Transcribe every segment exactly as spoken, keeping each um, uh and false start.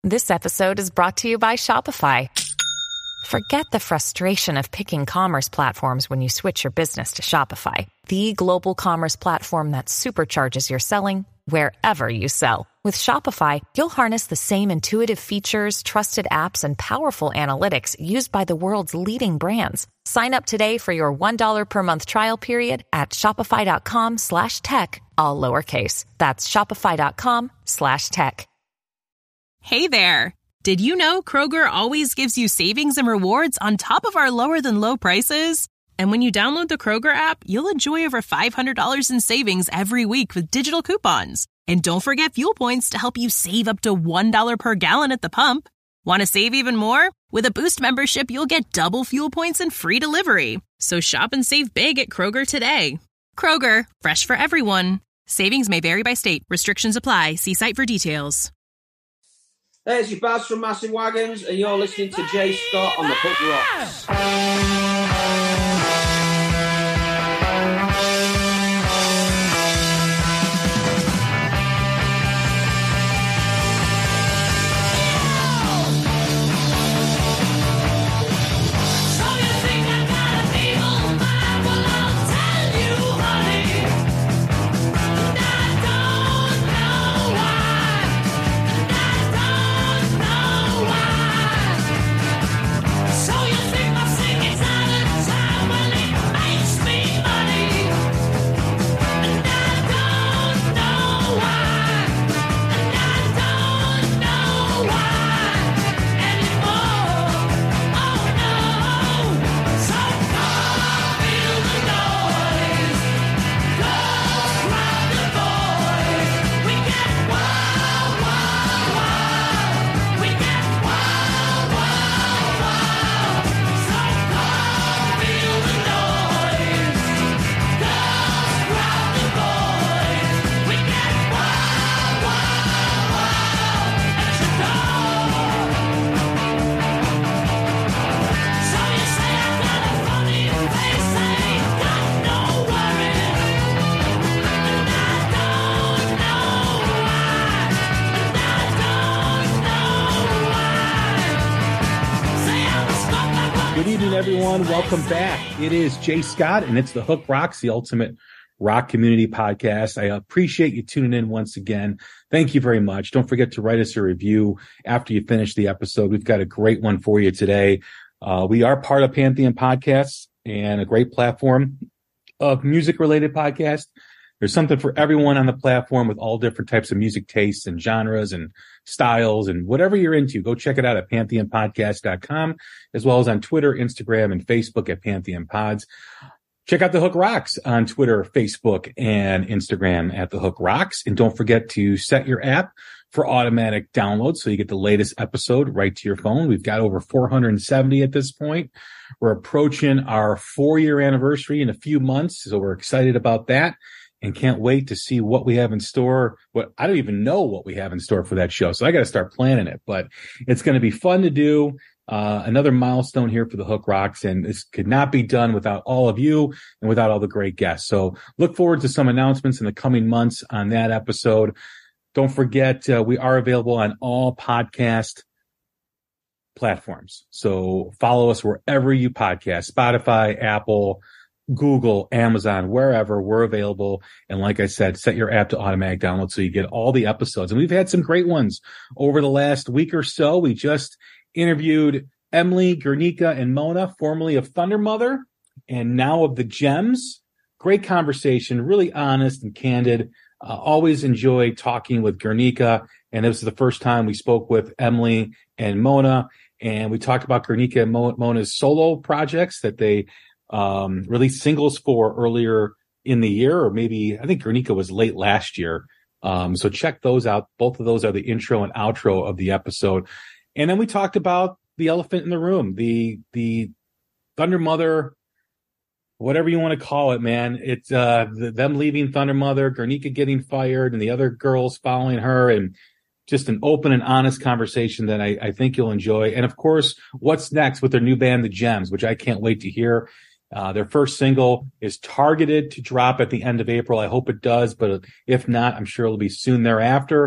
This episode is brought to you by Shopify. Forget the frustration of picking commerce platforms when you switch your business to Shopify, the global commerce platform that supercharges your selling wherever you sell. With Shopify, you'll harness the same intuitive features, trusted apps, and powerful analytics used by the world's leading brands. Sign up today for your one dollar per month trial period at shopify.com slash tech, all lowercase. That's shopify.com slash tech. Hey there. Did you know Kroger always gives you savings and rewards on top of our lower than low prices? And when you download the Kroger app, you'll enjoy over five hundred dollars in savings every week with digital coupons. And don't forget fuel points to help you save up to one dollar per gallon at the pump. Want to save even more? With a Boost membership, you'll get double fuel points and free delivery. So shop and save big at Kroger today. Kroger, fresh for everyone. Savings may vary by state. Restrictions apply. See site for details. There's your Baz from Massive Wagons, and you're listening to Jay Scott on the Hook Rocks. Everyone, welcome back. It is Jay Scott, and it's the Hook Rocks, the ultimate rock community podcast. I appreciate you tuning in once again. Thank you very much. Don't forget to write us a review after you finish the episode. We've got a great one for you today. Uh, we are part of Pantheon Podcasts and a great platform of music-related podcasts. There's something for everyone on the platform with all different types of music tastes and genres and styles and whatever you're into. Go check it out at pantheon podcast dot com, as well as on Twitter, Instagram, and Facebook at Pantheon Pods. Check out The Hook Rocks on Twitter, Facebook, and Instagram at The Hook Rocks. And don't forget to set your app for automatic download so you get the latest episode right to your phone. We've got over four hundred seventy at this point. We're approaching our four-year anniversary in a few months, so we're excited about that. And can't wait to see what we have in store. What I don't even know what we have in store for that show. So I got to start planning it, but it's going to be fun to do. Uh, another milestone here for the Hook Rocks, and this could not be done without all of you and without all the great guests. So look forward to some announcements in the coming months on that episode. Don't forget, uh, we are available on all podcast platforms. So follow us wherever you podcast, Spotify, Apple, Google, Amazon, wherever we're available. And like I said, set your app to automatic download so you get all the episodes. And we've had some great ones over the last week or so. We just interviewed Emily, Guernica, and Mona, formerly of Thunder Mother and now of the Gems. Great conversation, really honest and candid. Uh, always enjoy talking with Guernica. And this is the first time we spoke with Emily and Mona. And we talked about Guernica and Mo- Mona's solo projects that they um released singles for earlier in the year, or maybe I think Guernica was late last year. Um so check those out. Both of those are the intro and outro of the episode. And then we talked about the elephant in the room, the the Thunder Mother, whatever you want to call it, man. It's uh the, them leaving Thunder Mother, Guernica getting fired, and the other girls following her, and just an open and honest conversation that I, I think you'll enjoy. And of course, what's next with their new band, The Gems, which I can't wait to hear. Uh, their first single is targeted to drop at the end of April. I hope it does, but if not, I'm sure it'll be soon thereafter.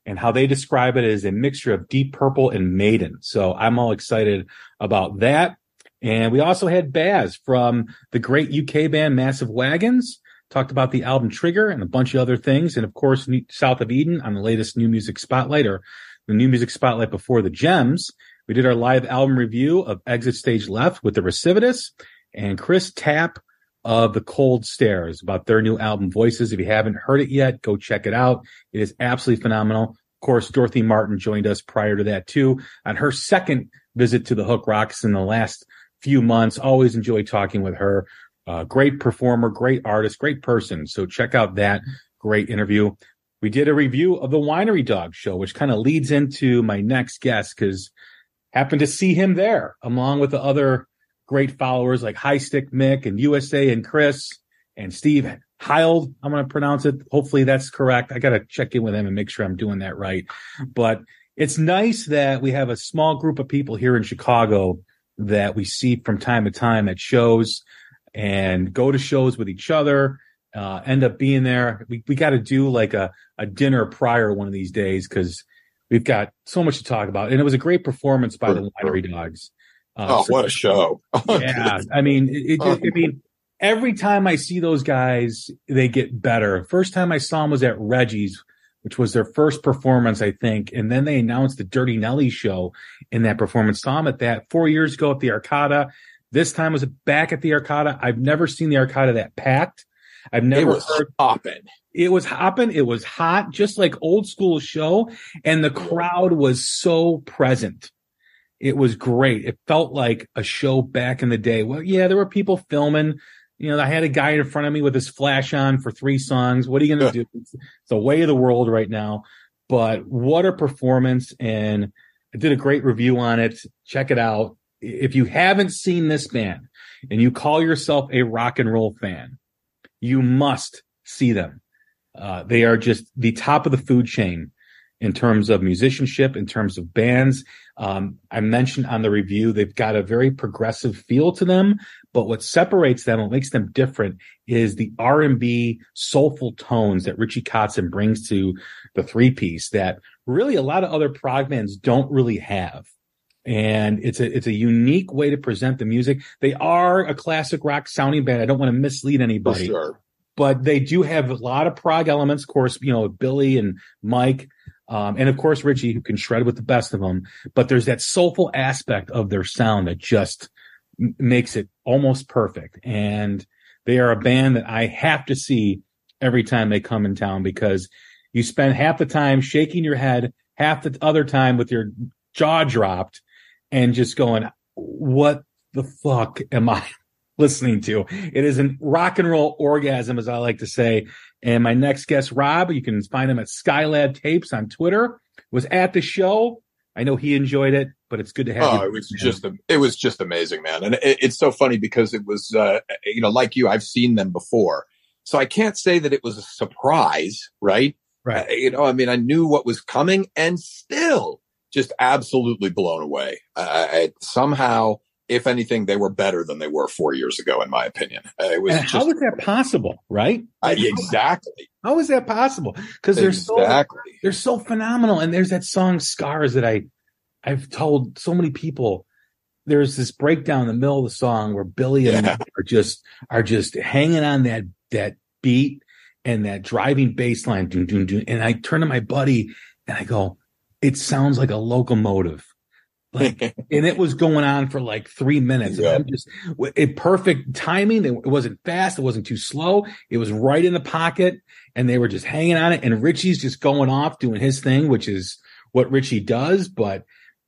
and how they describe it as a mixture of Deep Purple and Maiden. So I'm all excited about that. And we also had Baz from the great U K band Massive Wagons, talked about the album Trigger and a bunch of other things. And of course, New, South of Eden on the latest New Music Spotlight, or the New Music Spotlight before the Gems. We did our live album review of Exit Stage Left with the Recidivists, and Chris Tapp of the Cold Stares about their new album Voices. If you haven't heard it yet, go check it out. It is absolutely phenomenal. Of course, Dorothy Martin joined us prior to that too on her second visit to the Hook Rocks in the last few months. Always enjoy talking with her. Uh, great performer, great artist, great person. So check out that great interview. We did a review of the Winery Dog Show, which kind of leads into my next guest, because happened to see him there along with the other great followers like High Stick Mick and U S A and Chris and Steve Heil. I'm going to pronounce it. Hopefully that's correct. I got to check in with him and make sure I'm doing that right. But it's nice that we have a small group of people here in Chicago that we see from time to time at shows and go to shows with each other, uh, end up being there. We, we got to do like a, a dinner prior one of these days, because we've got so much to talk about. And it was a great performance by the Winery Dogs. Uh, oh, so, what a show. Yeah. I mean, it, it, I mean, every time I see those guys, they get better. First time I saw them was at Reggie's, which was their first performance, I think. And then they announced the Dirty Nelly show in that performance. Saw them at that four years ago at the Arcada. This time was back at the Arcada. I've never seen the Arcada that packed. I've never it was heard hopping. It was hopping. It was hot, just like old school show. And the crowd was so present. It was great. It felt like a show back in the day. Well, yeah, there were people filming. You know, I had a guy in front of me with his flash on for three songs. What are you going to do? It's the way of the world right now. But what a performance. And I did a great review on it. Check it out. If you haven't seen this band and you call yourself a rock and roll fan, you must see them. Uh, they are just the top of the food chain in terms of musicianship, in terms of bands. Um, I mentioned on the review, they've got a very progressive feel to them, but what separates them, what makes them different, is the R and B soulful tones that Richie Kotzen brings to the three-piece that really a lot of other prog bands don't really have. And it's a, it's a unique way to present the music. They are a classic rock sounding band. I don't want to mislead anybody, For sure. But they do have a lot of prog elements. Of course, you know, Billy and Mike, um, and of course, Richie, who can shred with the best of them. But there's that soulful aspect of their sound that just m- makes it almost perfect. And they are a band that I have to see every time they come in town, because you spend half the time shaking your head, half the other time with your jaw dropped and just going, what the fuck am I listening to? It is a rock and roll orgasm, as I like to say. And my next guest, Rob, you can find him at Skylab Tapes on Twitter, was at the show. I know he enjoyed it, but it's good to have oh, you. it was just, it was just amazing, man. And it, it's so funny because it was, uh, you know, like you, I've seen them before. So I can't say that it was a surprise, right? Right. Uh, you know, I mean, I knew what was coming and still just absolutely blown away. Uh, I, somehow, if anything, they were better than they were four years ago, in my opinion. Uh, it was and just, how is that possible, right? Uh, exactly. How is that possible? Because they're exactly. so they're so phenomenal. And there's that song "Scars" that I I've told so many people. There's this breakdown in the middle of the song where Billy and Yeah. Mike are just are just hanging on that that beat and that driving bass line. Doon, doon, doon. And I turn to my buddy and I go, "It sounds like a locomotive." Like, and it was going on for like three minutes. Yeah. And I'm just it perfect timing. It wasn't fast. It wasn't too slow. It was right in the pocket, and they were just hanging on it. And Richie's just going off doing his thing, which is what Richie does. But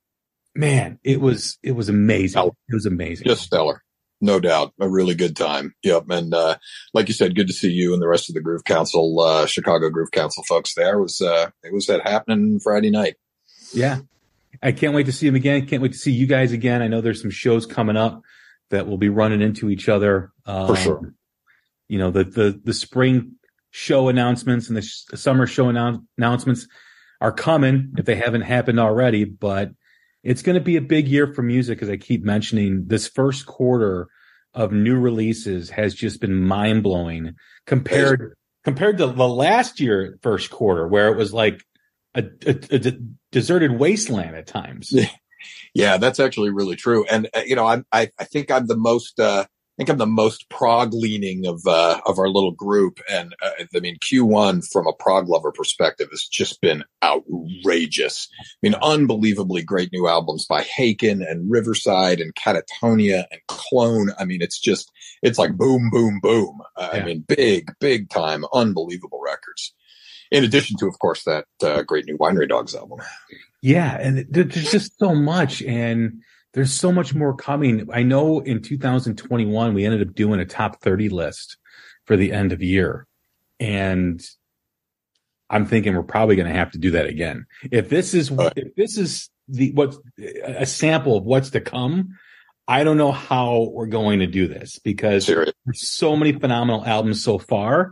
man, it was it was amazing. Oh, it was amazing. Just stellar. No doubt. A really good time. Yep. And, uh, like you said, good to see you and the rest of the Groove Council, uh, Chicago Groove Council folks there. It was, uh, it was that happening Friday night. Yeah. I can't wait to see him again. Can't wait to see you guys again. I know there's some shows coming up that will be running into each other. Um, For sure. You know, the, the, the spring show announcements and the, sh- the summer show annou- announcements are coming if they haven't happened already, but it's going to be a big year for music. As I keep mentioning, this first quarter of new releases has just been mind blowing compared, compared to the last year first quarter, where it was like a, a, a de- deserted wasteland at times. Yeah, that's actually really true. And, uh, you know, I'm, I, I think I'm the most, uh, I think I'm the most prog leaning of, uh, of our little group. And, uh, I mean, Q one from a prog lover perspective has just been outrageous. I mean, unbelievably great new albums by Haken and Riverside and Catatonia and Clone. I mean, it's just, it's like boom, boom, boom. Uh, yeah. I mean, big, big time, unbelievable records. In addition to, of course, that, uh, great new Winery Dogs album. Yeah. And there's just so much, and there's so much more coming. I know in two thousand twenty-one, we ended up doing a top thirty list for the end of year. And I'm thinking we're probably going to have to do that again. If this is, uh, if this is the, what's a sample of what's to come, I don't know how we're going to do this, because serious. There's so many phenomenal albums so far.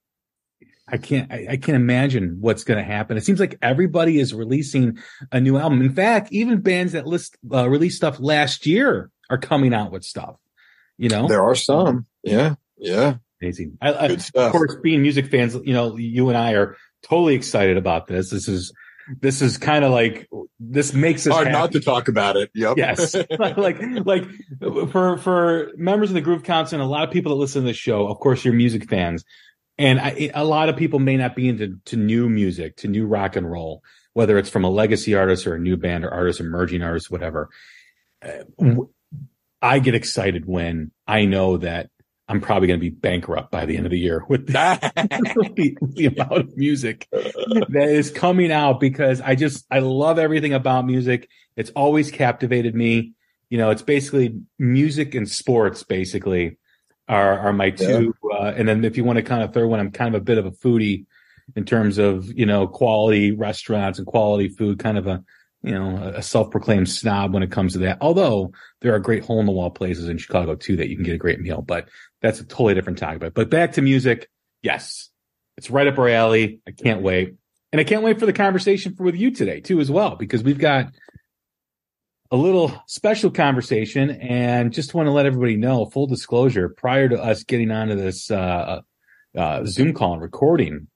I can't, I, I can't imagine what's going to happen. It seems like everybody is releasing a new album. In fact, even bands that list, uh, released stuff last year are coming out with stuff, you know? There are some. Yeah. Yeah. Amazing. I, I, of course, being music fans, you know, you and I are totally excited about this. This is, this is kind of like, this makes us hard happy. Not to talk about it. Yep. Yes. like, like for, for members of the Groove Council and a lot of people that listen to the show, of course, you're music fans. And I, a lot of people may not be into to new music, to new rock and roll, whether it's from a legacy artist or a new band or artist, emerging artist, whatever. Uh, I get excited when I know that I'm probably going to be bankrupt by the end of the year with the, the amount of music that is coming out, because I just, I love everything about music. It's always captivated me. You know, it's basically music and sports, basically. Are, are my two. Yeah. Uh, and then if you want to kind of throw one, I'm kind of a bit of a foodie in terms of, you know, quality restaurants and quality food, kind of a, you know, a self-proclaimed snob when it comes to that. Although there are great hole in the wall places in Chicago too that you can get a great meal, but that's a totally different topic. But, but back to music. Yes, it's right up our alley. I can't wait. And I can't wait for the conversation for with you today too, as well, because we've got a little special conversation, and just want to let everybody know, full disclosure, prior to us getting onto this uh, uh, Zoom call and recording,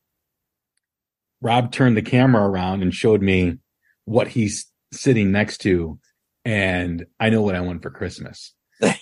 Rob turned the camera around and showed me what he's sitting next to, and I know what I want for Christmas.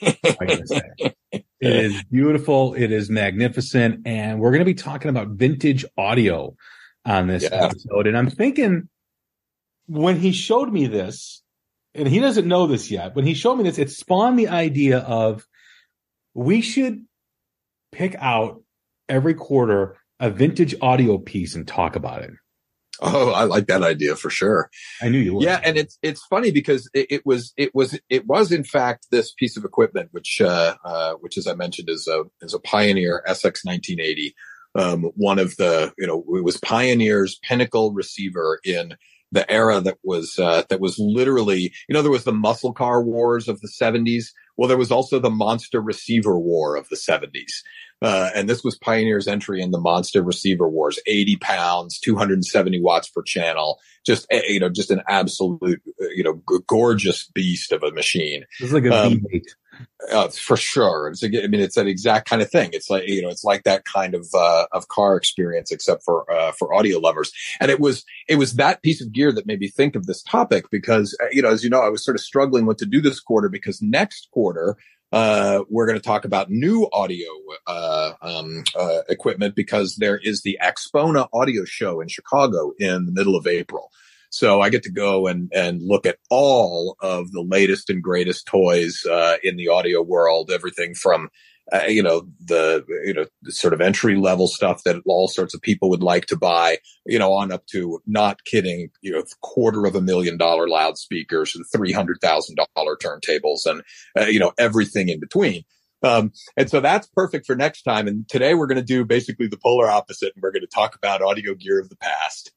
It is beautiful. It is magnificent. And we're going to be talking about vintage audio on this yeah. episode. And I'm thinking, when he showed me this, and he doesn't know this yet, when he showed me this, it spawned the idea of, we should pick out every quarter a vintage audio piece and talk about it. Oh, I like that idea for sure. I knew you would. Yeah. And it's, it's funny because it, it was, it was, it was in fact this piece of equipment, which, uh, uh, which as I mentioned is a, is a Pioneer S X nineteen eighty. Um, one of the, you know, it was Pioneer's pinnacle receiver in the era that was, uh, that was literally, you know, there was the muscle car wars of the seventies. Well, there was also the monster receiver war of the seventies. Uh, and this was Pioneer's entry in the monster receiver wars, eighty pounds, two hundred seventy watts per channel. Just, you know, just an absolute, you know, g- gorgeous beast of a machine. It's like a um, V eight. Uh, for sure. It's, I mean, it's that exact kind of thing. It's like, you know, it's like that kind of, uh, of car experience, except for, uh, for audio lovers. And it was, it was that piece of gear that made me think of this topic because, you know, as you know, I was sort of struggling what to do this quarter because next quarter, uh, we're going to talk about new audio, uh, um, uh, equipment because there is the Axpona audio show in Chicago in the middle of April. So I get to go and, and look at all of the latest and greatest toys, uh, in the audio world, everything from, uh, you know, the, you know, the sort of entry level stuff that all sorts of people would like to buy, you know, on up to, not kidding, you know, quarter of a million dollar loudspeakers and three hundred thousand dollars turntables and, uh, you know, everything in between. Um, and so that's perfect for next time. And today we're going to do basically the polar opposite, and we're going to talk about audio gear of the past.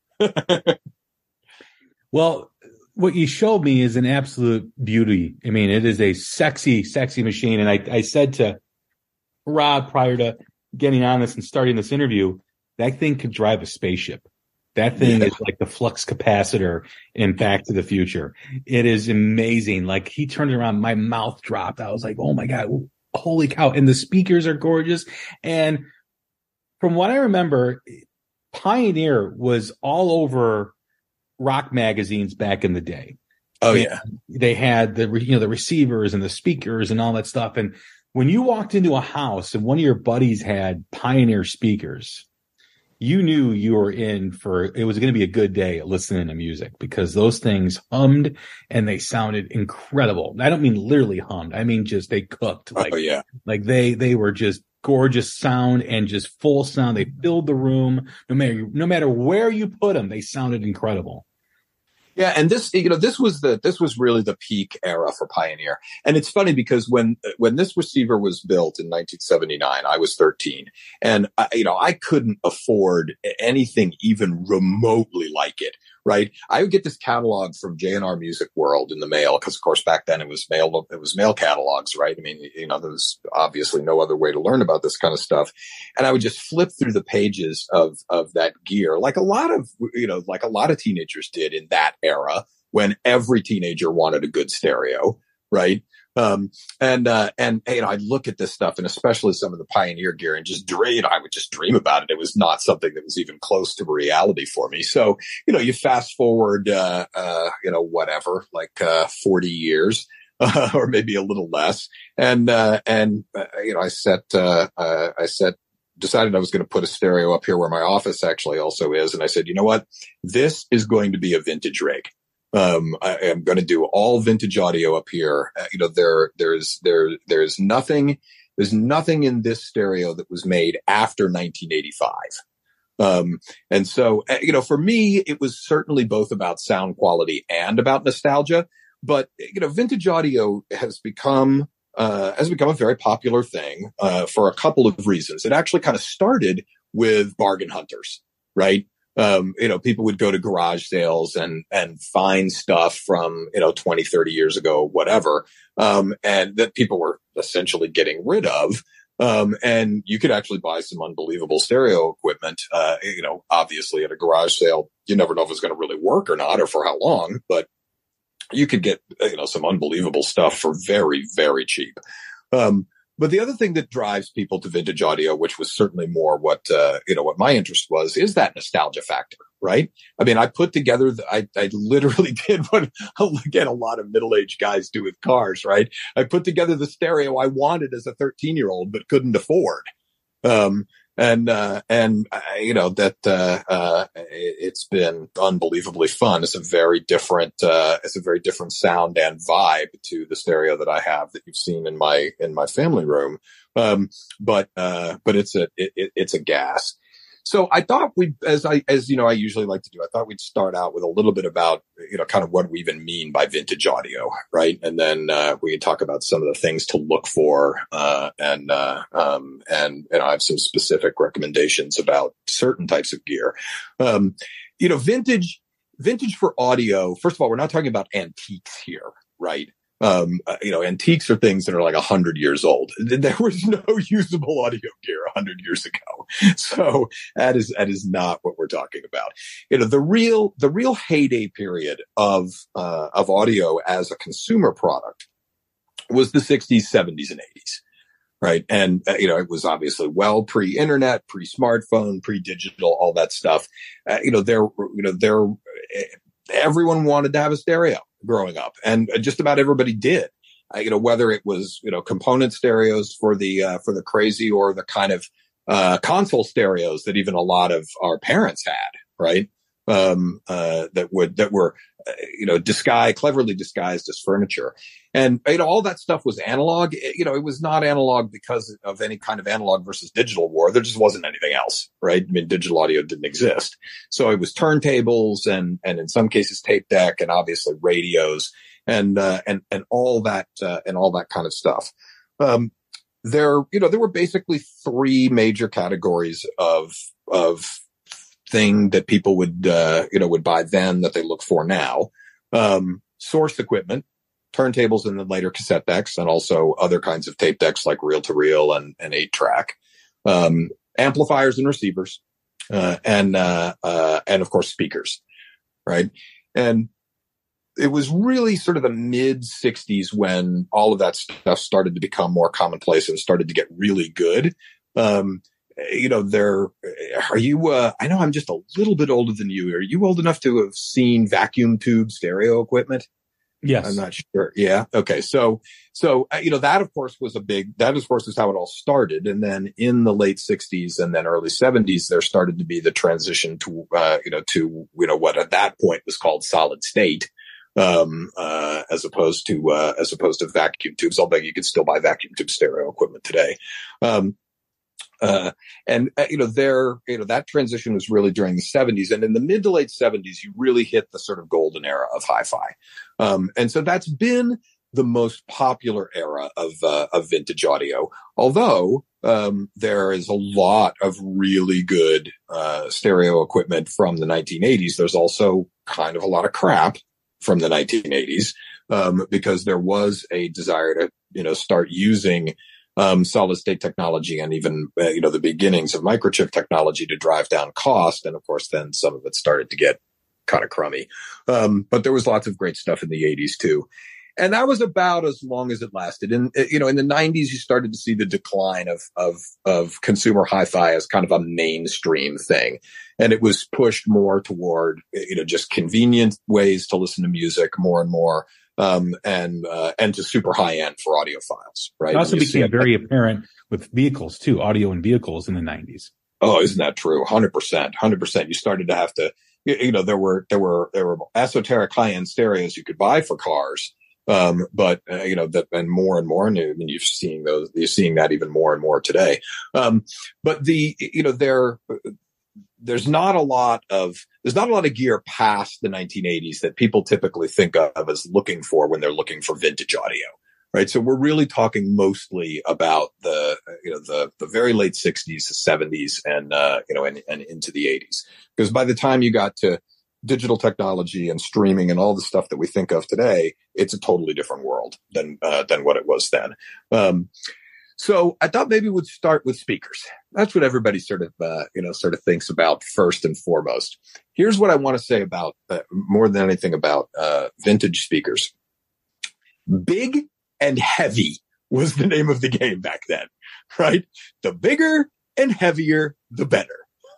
Well, what you showed me is an absolute beauty. I mean, it is a sexy, sexy machine. And I, I said to Rob prior to getting on this and starting this interview, that thing could drive a spaceship. That thing yeah. is like the flux capacitor in Back to the Future. It is amazing. Like, he turned it around, my mouth dropped. I was like, oh my God, holy cow. And the speakers are gorgeous. And from what I remember, Pioneer was all over rock magazines back in the day. Oh, they, yeah. They had the, you know, the receivers and the speakers and all that stuff. And when you walked into a house and one of your buddies had Pioneer speakers, you knew you were in for, it was going to be a good day listening to music, because those things hummed and they sounded incredible. I don't mean literally hummed. I mean, just they cooked. Like, oh, yeah. Like they, they were just gorgeous sound and just full sound. They filled the room. No matter, no matter where you put them, they sounded incredible. Yeah, and this, you know, this was the this was really the peak era for Pioneer. And it's funny because when when this receiver was built in nineteen seventy-nine, I was thirteen, and I, you know, I couldn't afford anything even remotely like it. Right, I would get this catalog from J and R Music World in the mail, because of course back then it was mail it was mail catalogs, right? I mean, you know, there was obviously no other way to learn about this kind of stuff, and I would just flip through the pages of of that gear, like a lot of you know, like a lot of teenagers did in that era, when every teenager wanted a good stereo, right? Um, and, uh, and, you know, I'd look at this stuff, and especially some of the Pioneer gear, and just dream, I would just dream about it. It was not something that was even close to reality for me. So, you know, you fast forward, uh, uh, you know, whatever, like, uh, forty years, uh, or maybe a little less. And, uh, and, uh, you know, I set, uh, uh, I set, decided I was going to put a stereo up here where my office actually also is. And I said, you know what? This is going to be a vintage rig. Um, I am going to do all vintage audio up here. Uh, you know, there, there's, there, there's nothing, there's nothing in this stereo that was made after nineteen eighty-five. Um, and so, uh, you know, for me, it was certainly both about sound quality and about nostalgia. But, you know, vintage audio has become, uh, has become a very popular thing, uh, for a couple of reasons. It actually kind of started with bargain hunters, right? Um, you know, people would go to garage sales and, and find stuff from, you know, twenty, thirty years ago, whatever. Um, and that people were essentially getting rid of. Um, and you could actually buy some unbelievable stereo equipment. Uh, you know, obviously at a garage sale, you never know if it's going to really work or not, or for how long, but you could get, you know, some unbelievable stuff for very, very cheap. Um, But the other thing that drives people to vintage audio, which was certainly more what, uh, you know, what my interest was, is that nostalgia factor, right? I mean, I put together, the, I, I literally did what, again, a lot of middle-aged guys do with cars, right? I put together the stereo I wanted as a thirteen year old, but couldn't afford. Um, and, uh, and, uh, you know, that, uh, uh, it, it's been unbelievably fun. It's a very different, uh, it's a very different sound and vibe to the stereo that I have that you've seen in my, in my family room. Um, but, uh, but it's a, it, it, it's a gas. So I thought we, as I, as you know, I usually like to do, I thought we'd start out with a little bit about, you know, kind of what we even mean by vintage audio, right? And then, uh, we can talk about some of the things to look for, uh, and, uh, um, and, and I have some specific recommendations about certain types of gear. Um, you know, vintage, vintage for audio. First of all, we're not talking about antiques here, right? Um, uh, you know, antiques are things that are like a hundred years old. There was no usable audio gear a hundred years ago. So that is, that is not what we're talking about. You know, the real, the real heyday period of, uh, of audio as a consumer product was the sixties, seventies, and eighties. Right. And, uh, you know, it was obviously well pre-internet, pre-smartphone, pre-digital, all that stuff. Uh, you know, there, you know, there, everyone wanted to have a stereo growing up, and just about everybody did. Uh, you know, whether it was, you know, component stereos for the, uh, for the crazy, or the kind of, uh, console stereos that even a lot of our parents had, right? Um, uh, that would, that were, uh, you know, disguised, cleverly disguised as furniture. And, you know, all that stuff was analog. It, you know, it was not analog because of any kind of analog versus digital war. There just wasn't anything else, right? I mean, digital audio didn't exist. So it was turntables and, and in some cases tape deck, and obviously radios and, uh, and, and all that, uh, and all that kind of stuff. Um, there, you know, there were basically three major categories of, of, thing that people would, uh, you know, would buy then that they look for now. Um, source equipment, turntables, and then later cassette decks, and also other kinds of tape decks like reel to reel and, and eight track, um, amplifiers and receivers, uh, and, uh, uh, and of course speakers, right? And it was really sort of the mid sixties when all of that stuff started to become more commonplace and started to get really good. Um, you know, there, are you, uh, I know I'm just a little bit older than you. Are you old enough to have seen vacuum tube stereo equipment? Yes. I'm not sure. Yeah. Okay. So, so, uh, you know, that of course was a big, that of course is how it all started. And then in the late sixties and then early seventies, there started to be the transition to, uh, you know, to, you know, what at that point was called solid state, um, uh, as opposed to, uh, as opposed to vacuum tubes, although you could still buy vacuum tube stereo equipment today. Um, Uh, and, uh, you know, there, you know, that transition was really during the seventies. And in the mid to late seventies, you really hit the sort of golden era of hi-fi. Um, and so that's been the most popular era of, uh, of vintage audio. Although, um, there is a lot of really good, uh, stereo equipment from the nineteen eighties. There's also kind of a lot of crap from the nineteen eighties, um, because there was a desire to, you know, start using Um, solid state technology and even, uh, you know, the beginnings of microchip technology to drive down cost. And of course, then some of it started to get kind of crummy. Um, but there was lots of great stuff in the eighties too. And that was about as long as it lasted. And, you know, in the nineties, you started to see the decline of, of, of consumer hi-fi as kind of a mainstream thing. And it was pushed more toward, you know, just convenient ways to listen to music more and more. Um, and, uh, and to super high end for audiophiles, right? It also became it, very apparent with vehicles too, audio and vehicles in the nineties. Oh, isn't that true? one hundred percent, one hundred percent. You started to have to, you know, there were, there were, there were esoteric high end stereos you could buy for cars. Um, but, uh, you know, that, and more and more, and I mean, you're seeing those, you're seeing that even more and more today. Um, but the, you know, there, there's not a lot of, there's not a lot of gear past the nineteen eighties that people typically think of as looking for when they're looking for vintage audio, right? So we're really talking mostly about the, you know, the, the very late sixties, seventies, and, uh, you know, and, and into the eighties. Because by the time you got to digital technology and streaming and all the stuff that we think of today, it's a totally different world than, uh, than what it was then. Um, So I thought maybe we'd start with speakers. That's what everybody sort of, uh, you know, sort of thinks about first and foremost. Here's what I want to say about, uh, more than anything about, uh, vintage speakers. Big and heavy was the name of the game back then, right? The bigger and heavier, the better.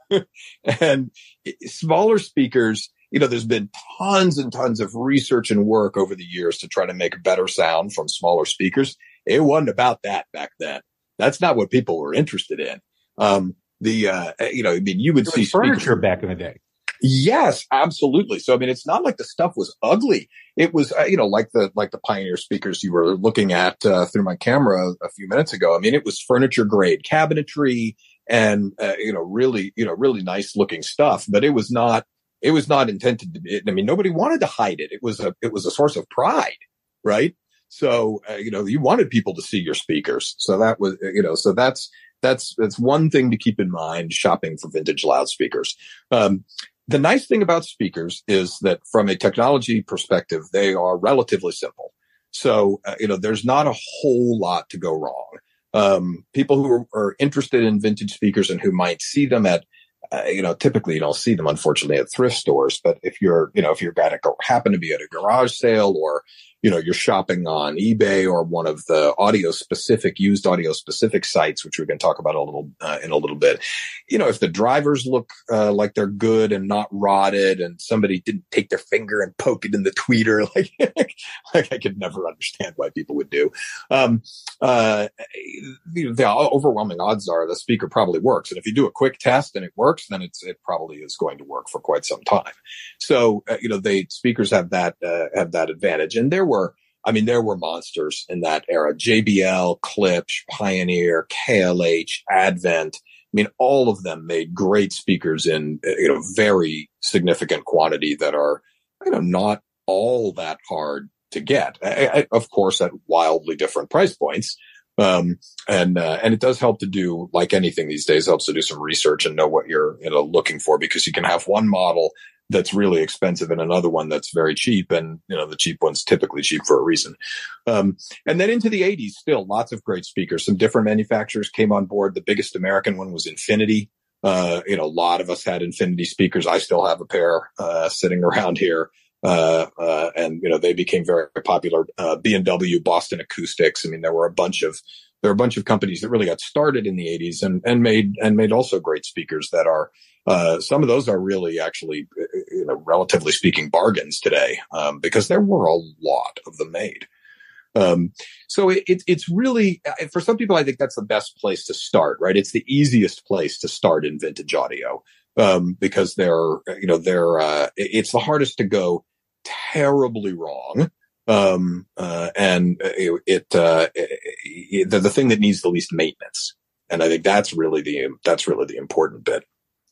And smaller speakers, you know, there's been tons and tons of research and work over the years to try to make better sound from smaller speakers. It wasn't about that back then. That's not what people were interested in. Um, the, uh, you know, I mean, you would see furniture speakers back in the day. Yes, absolutely. So, I mean, it's not like the stuff was ugly. It was, uh, you know, like the, like the Pioneer speakers you were looking at, uh, through my camera a few minutes ago. I mean, it was furniture grade cabinetry and, uh, you know, really, you know, really nice looking stuff, but it was not, it was not intended to be, I mean, nobody wanted to hide it. It was a, it was a source of pride, right? So, uh, you know, you wanted people to see your speakers. So that was, you know, so that's, that's, that's one thing to keep in mind shopping for vintage loudspeakers. Um, the nice thing about speakers is that from a technology perspective, they are relatively simple. So, uh, you know, there's not a whole lot to go wrong. Um, people who are, are interested in vintage speakers and who might see them at, Uh, you know, typically you don't see them, unfortunately, at thrift stores. But if you're, you know, if you're going to happen to be at a garage sale or, you know, you're shopping on eBay or one of the audio specific, used audio specific sites, which we're going to talk about a little, uh, in a little bit, you know, if the drivers look, uh, like they're good and not rotted and somebody didn't take their finger and poke it in the tweeter, like, like I could never understand why people would do. Um, uh, the, the overwhelming odds are the speaker probably works. And if you do a quick test and it works, then it's, it probably is going to work for quite some time. So, uh, you know, they, speakers have that, uh, have that advantage. And there were Were, I mean, there were monsters in that era. J B L, Klipsch, Pioneer, K L H, Advent. I mean, all of them made great speakers in, you know, very significant quantity that are, you know, not all that hard to get. I, I, of course, at wildly different price points. Um, and, uh, and it does help to do, like anything these days, helps to do some research and know what you're, you know, looking for, because you can have one model that's really expensive and another one that's very cheap. And, you know, the cheap one's typically cheap for a reason. Um, and then into the eighties, still lots of great speakers. Some different manufacturers came on board. The biggest American one was Infinity. Uh, you know, a lot of us had Infinity speakers. I still have a pair, uh, sitting around here. Uh, uh, and, you know, they became very popular. Uh, B and W, Boston Acoustics. I mean, there were a bunch of, there are a bunch of companies that really got started in the eighties and, and made, and made also great speakers that are, uh, some of those are really actually, you know, relatively speaking, bargains today, um, because there were a lot of them made. Um, so it, it, it's really, for some people, I think that's the best place to start, right? It's the easiest place to start in vintage audio, um, because they're, you know, they're, uh, it's the hardest to go terribly wrong. Um, uh, and it, it uh, it, the, the thing that needs the least maintenance. And I think that's really the, that's really the important bit.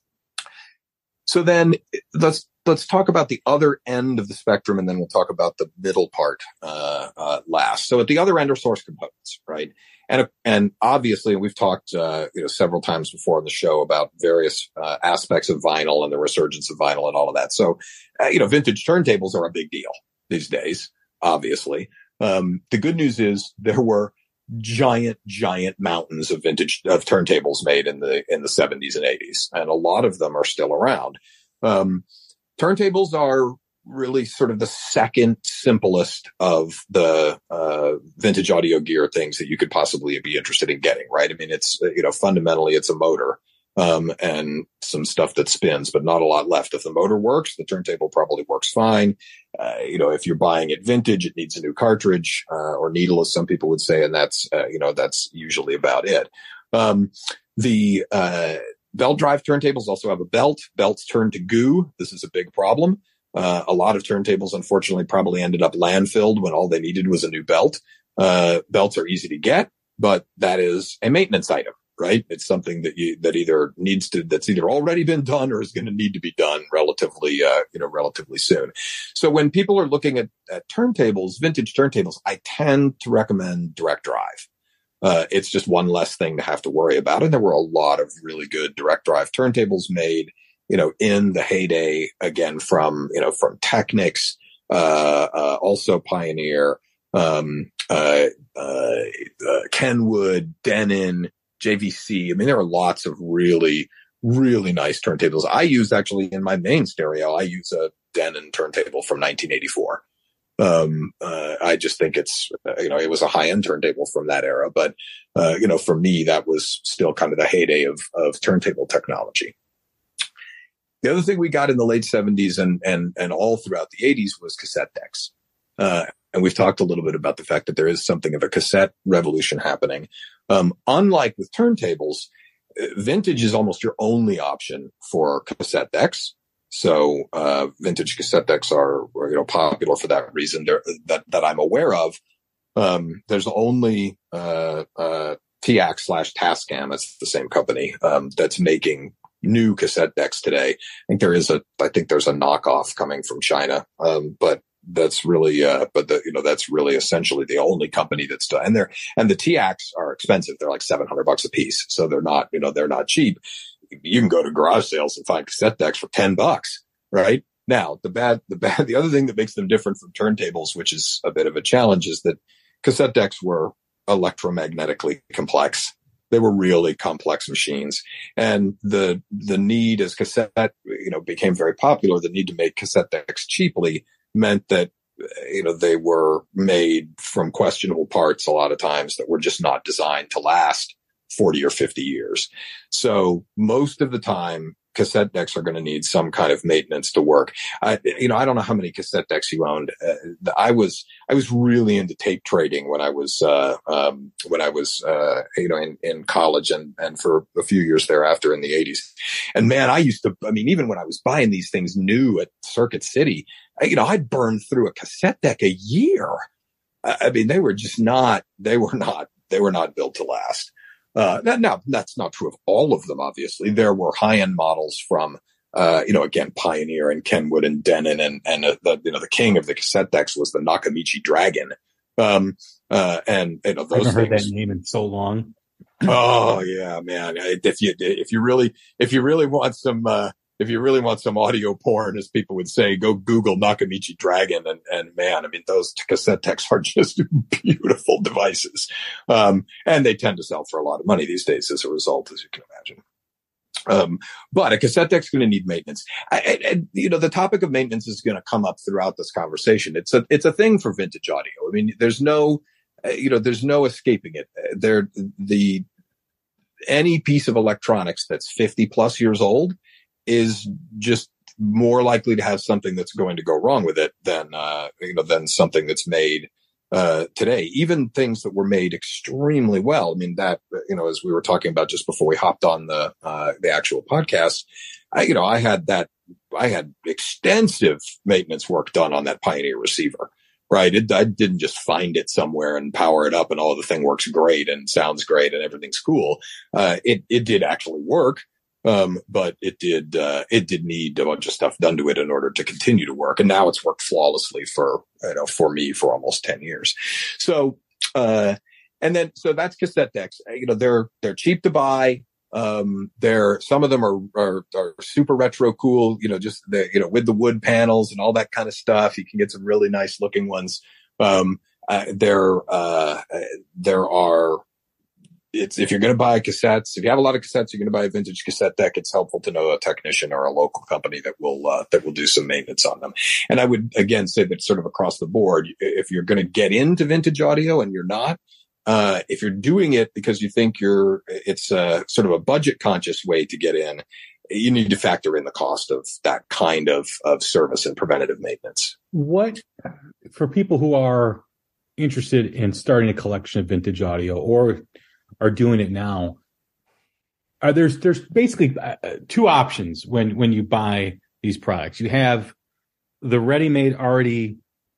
So then let's, let's talk about the other end of the spectrum, and then we'll talk about the middle part, uh, uh, last. So at the other end are source components, right? And, and obviously we've talked, uh, you know, several times before on the show about various, uh, aspects of vinyl and the resurgence of vinyl and all of that. So, uh, you know, vintage turntables are a big deal these days, obviously. Um, the good news is there were giant, giant mountains of vintage of turntables made in the, in the seventies and eighties. And a lot of them are still around. Um, turntables are really sort of the second simplest of the, uh, vintage audio gear things that you could possibly be interested in getting, right? I mean, it's, you know, fundamentally it's a motor, um, and some stuff that spins, but not a lot left. If the motor works, the turntable probably works fine. Uh, you know, if you're buying it vintage, it needs a new cartridge, uh, or needle, as some people would say. And that's, uh, you know, that's usually about it. Um, the, uh, belt drive turntables also have a belt. Belts turn to goo. This is a big problem. Uh, a lot of turntables, unfortunately, probably ended up landfilled when all they needed was a new belt. Uh, belts are easy to get, but that is a maintenance item, right? It's something that you, that either needs to, that's either already been done or is going to need to be done relatively, uh, you know, relatively soon. So when people are looking at, at turntables, vintage turntables, I tend to recommend direct drive. Uh, it's just one less thing to have to worry about. And there were a lot of really good direct drive turntables made, you know, in the heyday, again, from, you know, from Technics, uh, uh, also Pioneer, um, uh, uh, uh, Kenwood, Denon, J V C. I mean, there are lots of really, really nice turntables. I use actually in my main stereo, I use a Denon turntable from nineteen eighty-four. Um, uh, I just think it's, uh, you know, it was a high end turntable from that era, but, uh, you know, for me, that was still kind of the heyday of, of turntable technology. The other thing we got in the late seventies and, and, and all throughout the eighties was cassette decks. Uh, and we've talked a little bit about the fact that there is something of a cassette revolution happening. Um, unlike with turntables, vintage is almost your only option for cassette decks. So, uh, vintage cassette decks are, you know, popular for that reason there, that, that I'm aware of. Um, there's only, uh, uh, T A C slash Tascam. It's the same company, um, that's making new cassette decks today. I think there is a, I think there's a knockoff coming from China. Um, but that's really, uh, but the, you know, that's really essentially the only company that's done. And they're, and the T A Cs are expensive. They're like seven hundred bucks a piece. So they're not, you know, they're not cheap. You can go to garage sales and find cassette decks for ten bucks, right? Now, the bad, the bad, the other thing that makes them different from turntables, which is a bit of a challenge, is that cassette decks were electromagnetically complex. They were really complex machines. And the, the need as cassette, you know, became very popular, the need to make cassette decks cheaply meant that, you know, they were made from questionable parts a lot of times that were just not designed to last forty or fifty years. So most of the time, cassette decks are going to need some kind of maintenance to work. I, you know, I don't know how many cassette decks you owned. Uh, I was, I was really into tape trading when I was, uh, um, when I was, uh, you know, in, in college and, and for a few years thereafter in the eighties. And man, I used to, I mean, even when I was buying these things new at Circuit City, I, you know, I'd burn through a cassette deck a year. I, I mean, they were just not, they were not, they were not built to last. Uh, that, now that's not true of all of them, obviously. There were high-end models from, uh, you know, again, Pioneer and Kenwood and Denon and, and, uh, the, you know, the king of the cassette decks was the Nakamichi Dragon. Um, uh, and, you know, those I haven't heard things. that name in so long. Oh, yeah, man. If you, if you really, if you really want some, uh, if you really want some audio porn, as people would say, go Google Nakamichi Dragon. And, and man, I mean, those cassette decks are just beautiful devices. Um, and they tend to sell for a lot of money these days as a result, as you can imagine. Um, but a cassette deck's going to need maintenance. I, I, you know, the topic of maintenance is going to come up throughout this conversation. It's a, it's a thing for vintage audio. I mean, there's no, uh, you know, there's no escaping it. There, the, any piece of electronics that's fifty plus years old is just more likely to have something that's going to go wrong with it than, uh, you know, than something that's made, uh, today. Even things that were made extremely well. I mean, that, you know, as we were talking about just before we hopped on the, uh, the actual podcast, I, you know, I had that, I had extensive maintenance work done on that Pioneer receiver, right? It, I didn't just find it somewhere and power it up and all the thing works great and sounds great and everything's cool. Uh, it, it did actually work. Um, but it did, uh, it did need a bunch of stuff done to it in order to continue to work. And now it's worked flawlessly for, you know, for me for almost ten years. So, uh, and then, so that's cassette decks. You know, they're, they're cheap to buy. Um, they're, some of them are, are, are super retro cool, you know, just the, you know, with the wood panels and all that kind of stuff. You can get some really nice looking ones. Um, uh, there, uh, there are, It's if you're going to buy cassettes, if you have a lot of cassettes, you're going to buy a vintage cassette deck. It's helpful to know a technician or a local company that will uh, that will do some maintenance on them. And I would again say that sort of across the board, if you're going to get into vintage audio and you're not, uh, if you're doing it because you think you're it's a, sort of a budget conscious way to get in, you need to factor in the cost of that kind of of service and preventative maintenance. What for people who are interested in starting a collection of vintage audio or are doing it now, are there's there's basically uh, two options when when you buy these products. You have the ready-made, already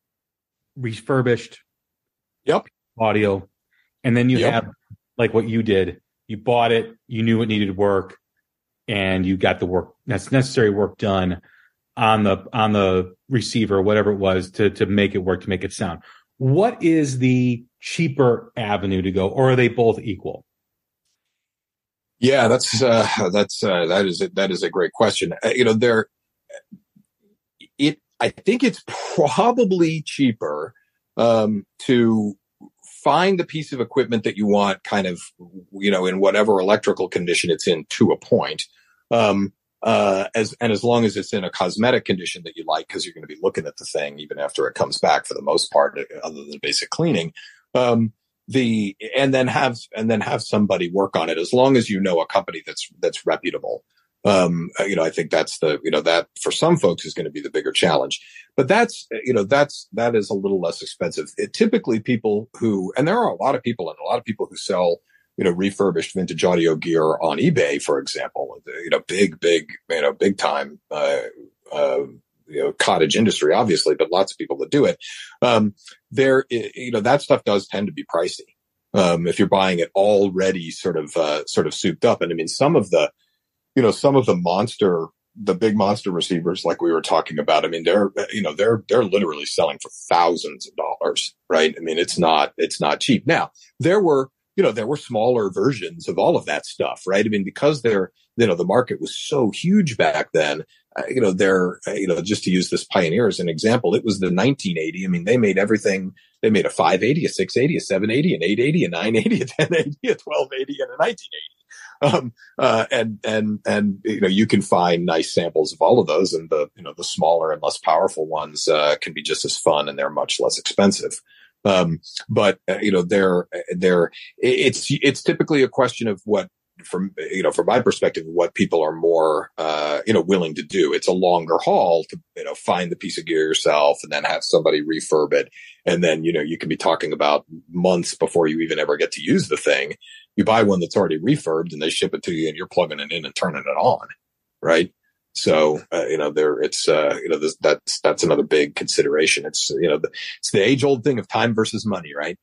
refurbished yep audio, and then you yep. have like what you did. You bought it, you knew it needed work, and you got the work that's necessary work done on the on the receiver, whatever it was, to to make it work, to make it sound. What is the cheaper avenue to go, or are they both equal? Yeah, that's uh, that's uh, that is a, that is a great question. Uh, you know, there, it. I think it's probably cheaper um, to find the piece of equipment that you want, kind of, you know, in whatever electrical condition it's in, to a point. Um, Uh, as, and as long as it's in a cosmetic condition that you like, because you're going to be looking at the thing even after it comes back for the most part, other than basic cleaning, um, the, and then have, and then have somebody work on it, as long as you know a company that's, that's reputable. Um, you know, I think that's the, you know, that for some folks is going to be the bigger challenge, but that's, you know, that's, that is a little less expensive. It typically people who, and there are a lot of people and a lot of people who sell, you know, refurbished vintage audio gear on eBay, for example, you know, big, big, you know, big time, uh, uh, you know, cottage industry, obviously, but lots of people that do it. Um, there, you know, that stuff does tend to be pricey. Um, if you're buying it already sort of, uh, sort of souped up. And I mean, some of the, you know, some of the monster, the big monster receivers, like we were talking about, I mean, they're, you know, they're, they're literally selling for thousands of dollars, right? I mean, it's not, it's not cheap. Now, there were, you know, there were smaller versions of all of that stuff, right? I mean, because they're, you know, the market was so huge back then, uh, you know, they're, uh, you know, just to use this Pioneer as an example, it was the nineteen eighty. I mean, they made everything. They made a five eighty, a six eighty, a seven eighty, an eight eighty, a nine eighty, a ten eighty, a twelve eighty, and a nineteen eighty. Um, uh, and, and, and, you know, you can find nice samples of all of those, and the, you know, the smaller and less powerful ones, uh, can be just as fun, and they're much less expensive. Um, but, uh, you know, they're, they're, it's, it's typically a question of what, from, you know, from my perspective, what people are more, uh, you know, willing to do. It's a longer haul to, you know, find the piece of gear yourself and then have somebody refurb it. And then, you know, you can be talking about months before you even ever get to use the thing. You buy one that's already refurbed and they ship it to you and you're plugging it in and turning it on. Right. So, uh, you know, there, it's, uh, you know, this, that's, that's another big consideration. It's, you know, the, it's the age old thing of time versus money, right?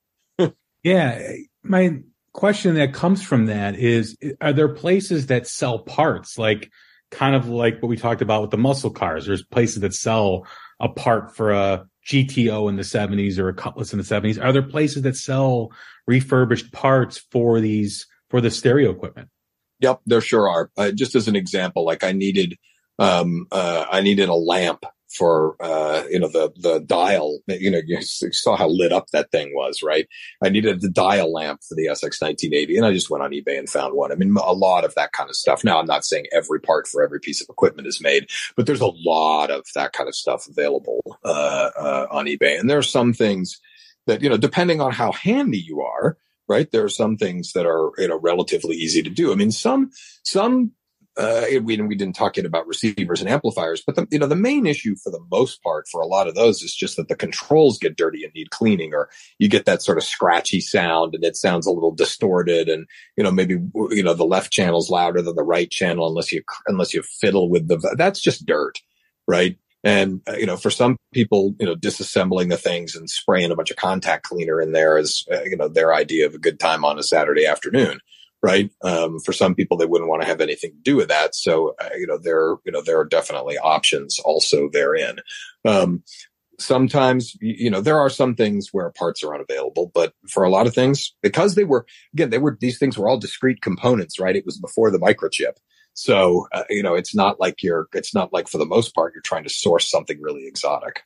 Yeah. My question that comes from that is, are there places that sell parts? Like, kind of like what we talked about with the muscle cars. There's places that sell a part for a G T O in the seventies or a Cutlass in the seventies. Are there places that sell refurbished parts for these, for the stereo equipment? Yep, there sure are. Uh, just as an example, like I needed, um, uh, I needed a lamp for, uh, you know, the, the dial, you know, you saw how lit up that thing was, right? I needed the dial lamp for the S X nineteen eighty, and I just went on eBay and found one. I mean, a lot of that kind of stuff. Now, I'm not saying every part for every piece of equipment is made, but there's a lot of that kind of stuff available, uh, uh, on eBay. And there are some things, that, you know, depending on how handy you are, right, there are some things that are, you know, relatively easy to do. I mean, some, some, uh, we, we didn't talk yet about receivers and amplifiers, but the, you know, the main issue for the most part for a lot of those is just that the controls get dirty and need cleaning, or you get that sort of scratchy sound and it sounds a little distorted, and, you know, maybe, you know, the left channel's louder than the right channel unless you, unless you fiddle with the, that's just dirt, right? And, uh, you know, for some people, you know, disassembling the things and spraying a bunch of contact cleaner in there is, uh, you know, their idea of a good time on a Saturday afternoon, right? Um, for some people, they wouldn't want to have anything to do with that. So, uh, you know, there, you know, there are definitely options also therein. Um, sometimes, you know, there are some things where parts are unavailable, but for a lot of things, because they were, again, they were, these things were all discrete components, right? It was before the microchip. So, uh, you know, it's not like you're, it's not like for the most part, you're trying to source something really exotic.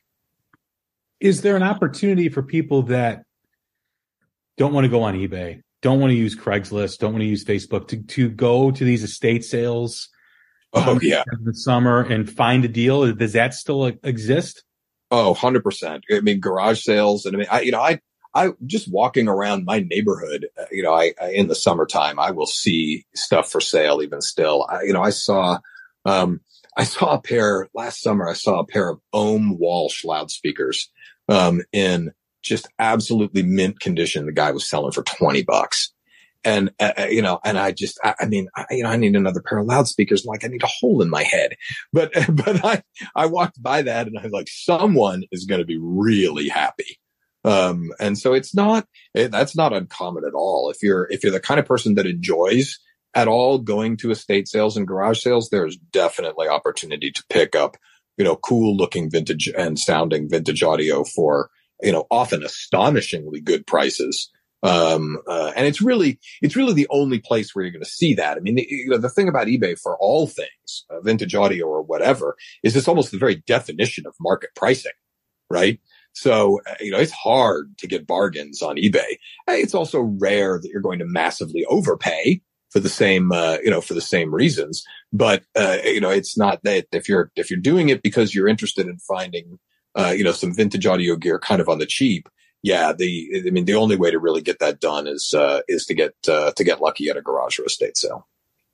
Is there an opportunity for people that don't want to go on eBay, don't want to use Craigslist, don't want to use Facebook to, to go to these estate sales? Oh, um, yeah. In the summer and find a deal? Does that still exist? Oh, one hundred percent. I mean, garage sales. And I mean, I, you know, I, I just walking around my neighborhood, uh, you know, I, I, in the summertime, I will see stuff for sale even still. I, you know, I saw, um, I saw a pair last summer. I saw a pair of Ohm Walsh loudspeakers, um, in just absolutely mint condition. The guy was selling for twenty bucks. And, uh, you know, and I just, I, I mean, I, you know, I need another pair of loudspeakers. I'm like, I need a hole in my head. But, but I, I walked by that and I was like, someone is going to be really happy. Um, and so it's not, it, that's not uncommon at all. If you're, if you're the kind of person that enjoys at all going to estate sales and garage sales, there's definitely opportunity to pick up, you know, cool looking vintage and sounding vintage audio for, you know, often astonishingly good prices. Um, uh, and it's really, it's really the only place where you're going to see that. I mean, the, you know, the thing about eBay for all things, uh, vintage audio or whatever, is it's almost the very definition of market pricing, right? So, uh, you know, it's hard to get bargains on eBay. It's also rare that you're going to massively overpay for the same, uh, you know, for the same reasons. But, uh, you know, it's not that if you're, if you're doing it because you're interested in finding, uh, you know, some vintage audio gear kind of on the cheap. Yeah, the, I mean, the only way to really get that done is, uh, is to get, uh, to get lucky at a garage or estate sale.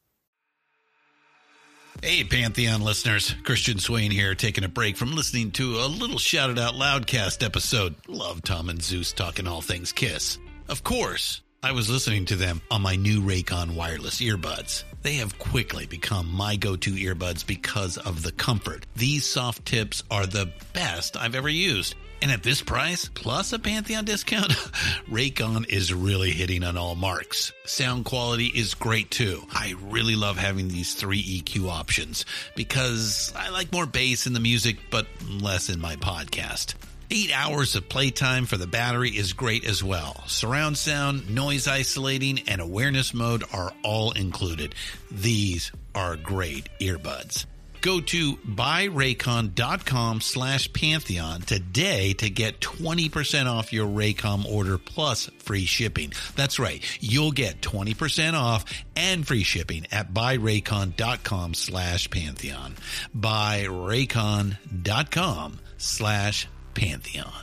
Hey, Pantheon listeners, Christian Swain here, taking a break from listening to a little Shouted Out Loudcast episode. Love Tom and Zeus talking all things Kiss. Of course, I was listening to them on my new Raycon wireless earbuds. They have quickly become my go-to earbuds because of the comfort. These soft tips are the best I've ever used. And at this price, plus a Pantheon discount, Raycon is really hitting on all marks. Sound quality is great too. I really love having these three E Q options because I like more bass in the music, but less in my podcast. Eight hours of playtime for the battery is great as well. Surround sound, noise isolating, and awareness mode are all included. These are great earbuds. Go to buyraycon.com slash Pantheon today to get twenty percent off your Raycon order plus free shipping. That's right. You'll get twenty percent off and free shipping at buyraycon.com slash Pantheon. Buyraycon.com slash Pantheon.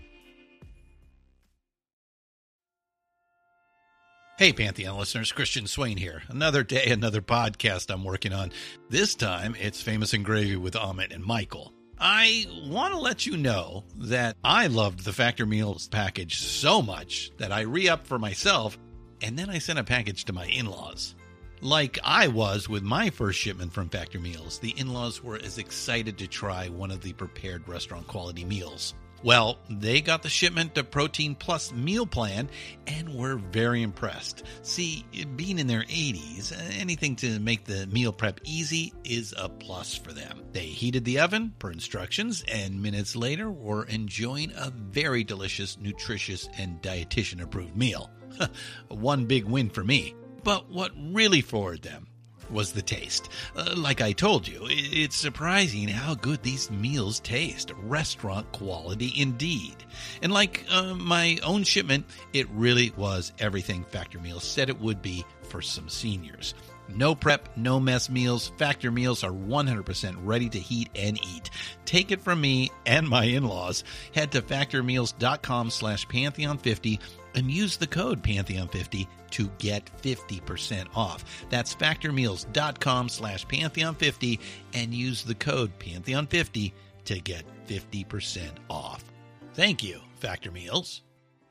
Hey, Pantheon listeners, Christian Swain here. Another day, another podcast I'm working on. This time, it's Famous and Gravy with Amit and Michael. I want to let you know that I loved the Factor Meals package so much that I re-upped for myself, and then I sent a package to my in-laws. Like I was with my first shipment from Factor Meals, the in-laws were as excited to try one of the prepared restaurant quality meals. Well, they got the shipment to Protein Plus meal plan and were very impressed. See, being in their eighties, anything to make the meal prep easy is a plus for them. They heated the oven per instructions and minutes later were enjoying a very delicious, nutritious, and dietitian-approved meal. One big win for me. But what really floored them was the taste. Uh, like I told you, it's surprising how good these meals taste. Restaurant quality indeed. And like uh, my own shipment, it really was everything Factor Meals said it would be for some seniors. No prep, no mess meals. Factor meals are one hundred percent ready to heat and eat. Take it from me and my in-laws. Head to factormeals.com slash Pantheon50 and use the code Pantheon fifty to get fifty percent off. That's factormeals.com slash Pantheon50 and use the code Pantheon fifty to get fifty percent off. Thank you, Factor Meals.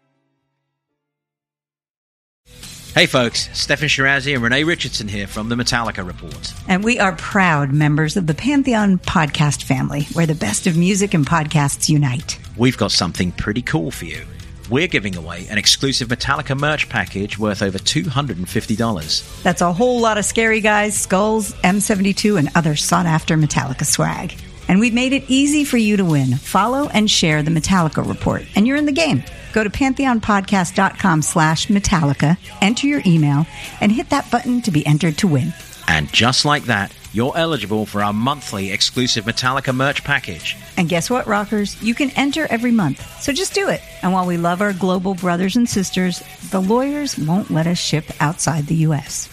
Hey folks, Stefan Shirazi and Renee Richardson here from the Metallica Report. And we are proud members of the Pantheon podcast family, where the best of music and podcasts unite. We've got something pretty cool for you. We're giving away an exclusive Metallica merch package worth over two hundred fifty dollars. That's a whole lot of Scary Guys, skulls, M seventy-two, and other sought-after Metallica swag. And we've made it easy for you to win. Follow and share the Metallica Report, and you're in the game. Go to pantheonpodcast.com slash Metallica, enter your email, and hit that button to be entered to win. And just like that, you're eligible for our monthly exclusive Metallica merch package. And guess what, rockers? You can enter every month, so just do it. And while we love our global brothers and sisters, the lawyers won't let us ship outside the U S.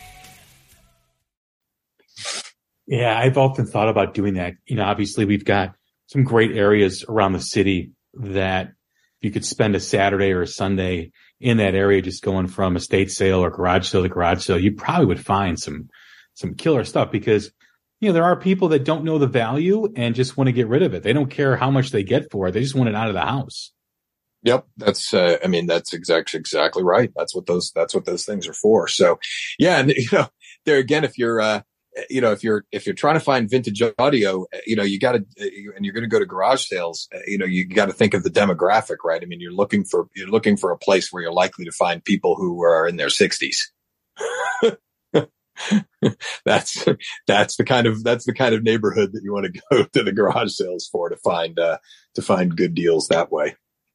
Yeah, I've often thought about doing that. You know, obviously we've got some great areas around the city that you could spend a Saturday or a Sunday in that area, just going from estate sale or garage sale to garage sale. You probably would find some, some killer stuff because, you know, there are people that don't know the value and just want to get rid of it. They don't care how much they get for it. They just want it out of the house. Yep. That's, uh, I mean, that's exactly, exactly right. That's what those, that's what those things are for. So yeah. And, you know, there again, if you're, uh, you know, if you're, if you're trying to find vintage audio, you know, you got to, and you're going to go to garage sales, you know, you got to think of the demographic, right? I mean, you're looking for, you're looking for a place where you're likely to find people who are in their sixties. that's, that's the kind of, that's the kind of neighborhood that you want to go to the garage sales for to find, uh, to find good deals that way.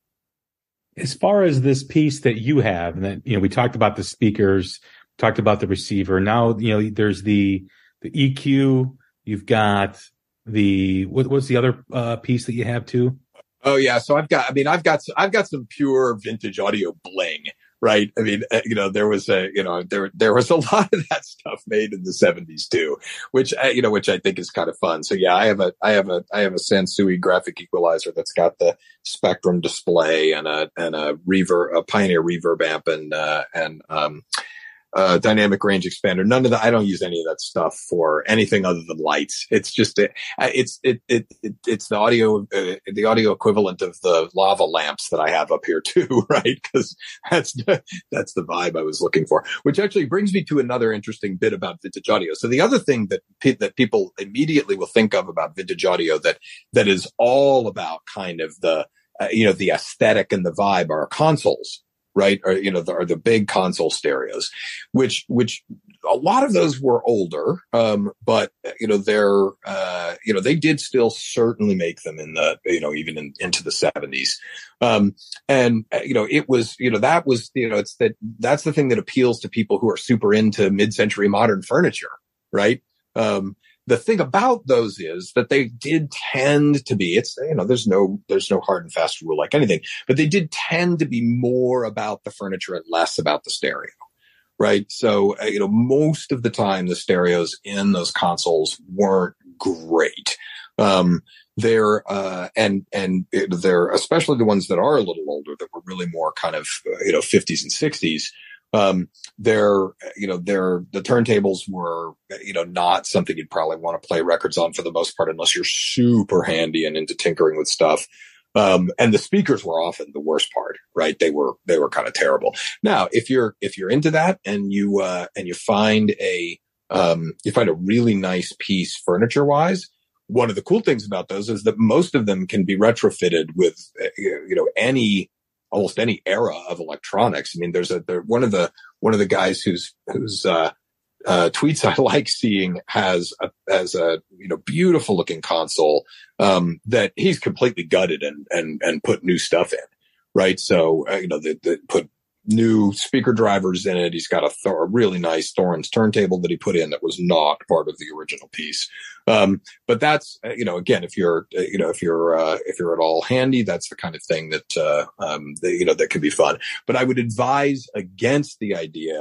As far as this piece that you have, and that, you know, we talked about the speakers, talked about the receiver. Now, you know, there's the, the E Q, you've got the, what, what's the other uh, piece that you have too? Oh yeah. So I've got, I mean, I've got, I've got some pure vintage audio bling, right? I mean, uh, you know, there was a, you know, there, there was a lot of that stuff made in the seventies too, which, uh, you know, which I think is kind of fun. So yeah, I have a, I have a, I have a Sansui graphic equalizer that's got the Spectrum display and a, and a reverb, a Pioneer reverb amp and, uh, and, um, Uh, dynamic range expander. None of that. I don't use any of that stuff for anything other than lights. It's just, it, it's, it, it, it it's the audio, uh, the audio equivalent of the lava lamps that I have up here too, right? Cause that's, that's the vibe I was looking for, which actually brings me to another interesting bit about vintage audio. So the other thing that, that people immediately will think of about vintage audio that, that is all about kind of the, uh, you know, the aesthetic and the vibe are consoles. Right. Or, you know, the, or the big console stereos, which, which a lot of those were older. Um, but, you know, they're, uh, you know, they did still certainly make them in the, you know, even in, into the seventies. Um, and, you know, it was, you know, that was, you know, it's that, that's the thing that appeals to people who are super into mid-century modern furniture. Right. Um, The thing about those is that they did tend to be, it's, you know, there's no, there's no hard and fast rule like anything, but they did tend to be more about the furniture and less about the stereo, right? So, uh, you know, most of the time the stereos in those consoles weren't great. Um, they're, uh, and, and it, they're, especially the ones that are a little older that were really more kind of, uh, you know, fifties and sixties. Um, they're, you know, they're, the turntables were, you know, not something you'd probably want to play records on for the most part, unless you're super handy and into tinkering with stuff. Um, and the speakers were often the worst part, right? They were, they were kind of terrible. Now, if you're, if you're into that and you, uh, and you find a, um, you find a really nice piece furniture wise, one of the cool things about those is that most of them can be retrofitted with, you know, any, almost any era of electronics. I mean, there's a, there, one of the, one of the guys who's, who's, uh, uh, tweets I like seeing has a, has a, you know, beautiful looking console, um, that he's completely gutted and, and, and put new stuff in. Right. So, uh, you know, they, they put new speaker drivers in it. He's got a, th- a really nice Thorens turntable that he put in that was not part of the original piece. Um, but that's, uh, you know, again, if you're, uh, you know, if you're, uh, if you're at all handy, that's the kind of thing that, uh, um, that, you know, that could be fun. But I would advise against the idea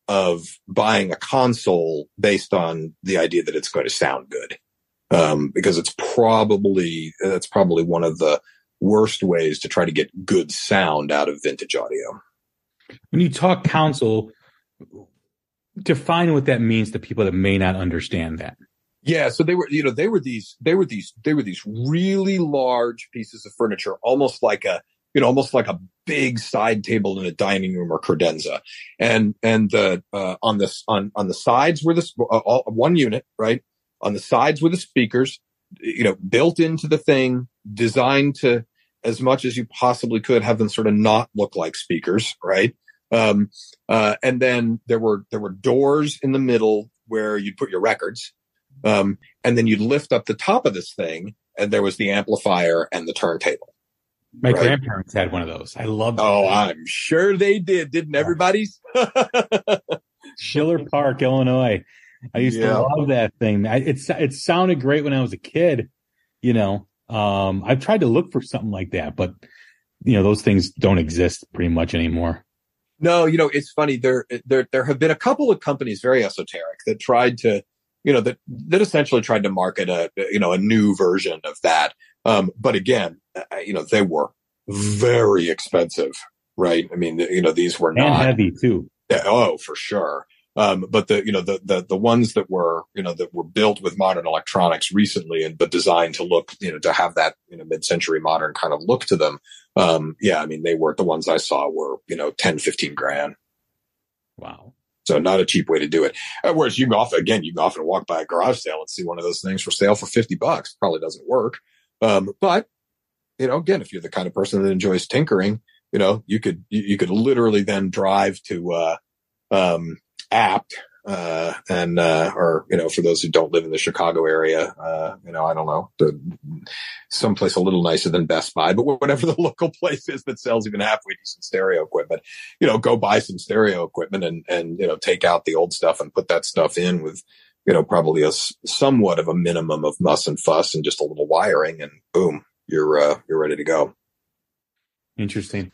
of buying a console based on the idea that it's going to sound good. Um, because it's probably, that's probably one of the worst ways to try to get good sound out of vintage audio. When you talk console, define what that means to people that may not understand that. Yeah. So they were, you know, they were these, they were these, they were these really large pieces of furniture, almost like a, you know, almost like a big side table in a dining room or credenza. And, and the, uh, on this, on, on the sides were this, uh, all, one unit, right? On the sides were the speakers, you know, built into the thing, designed to, as much as you possibly could, have them sort of not look like speakers, right? Um, uh, and then there were, there were doors in the middle where you'd put your records. Um, and then you'd lift up the top of this thing, and there was the amplifier and the turntable. My right? grandparents had one of those. I love that. Oh, thing. I'm sure they did. Didn't everybody's? Schiller Park, Illinois. I used yeah. to love that thing. I, it, it sounded great when I was a kid, you know. Um, I've tried to look for something like that, but, you know, those things don't exist pretty much anymore. No, you know, it's funny. There, there, there have been a couple of companies, very esoteric, that tried to, you know, that, that essentially tried to market a, you know, a new version of that. Um, but again, you know, they were very expensive, right? I mean, you know, these were not and heavy too. Oh, for sure. Um, but the, you know, the, the, the ones that were, you know, that were built with modern electronics recently and, but designed to look, you know, to have that, you know, mid-century modern kind of look to them. Um, yeah, I mean, they were, the ones I saw were, you know, ten, fifteen grand. Wow. So not a cheap way to do it. Whereas you can often, again, you can often walk by a garage sale and see one of those things for sale for fifty bucks. Probably doesn't work. Um, but, you know, again, if you're the kind of person that enjoys tinkering, you know, you could, you, you could literally then drive to, uh, um, Apt, uh, and, uh, or, you know, for those who don't live in the Chicago area, uh, you know, I don't know, the, someplace a little nicer than Best Buy, but whatever the local place is that sells even halfway decent stereo equipment, you know, go buy some stereo equipment and, and, you know, take out the old stuff and put that stuff in with, you know, probably a somewhat of a minimum of muss and fuss and just a little wiring, and boom, you're, uh, you're ready to go. Interesting.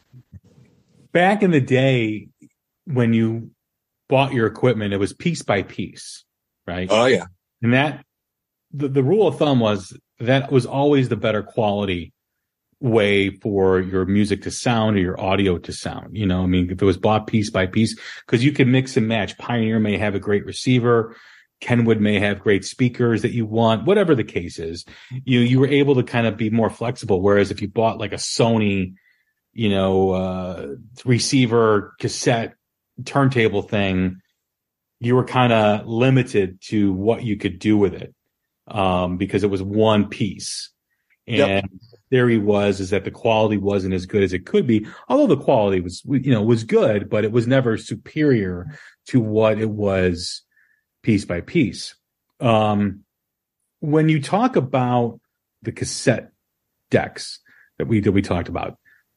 Back in the day when you bought your equipment, it was piece by piece, right? Oh yeah. And that, the, the rule of thumb was that was always the better quality way for your music to sound or your audio to sound. You know, I mean, if it was bought piece by piece, because you can mix and match. Pioneer may have a great receiver. Kenwood may have great speakers that you want, whatever the case is. You, you were able to kind of be more flexible. Whereas if you bought like a Sony, you know, uh, receiver, cassette, turntable thing, you were kind of limited to what you could do with it, um, because it was one piece. And yep. the theory was, is that the quality wasn't as good as it could be, although the quality was, you know, was good, but it was never superior to what it was piece by piece. Um, when you talk about the cassette decks that we, that we talked about,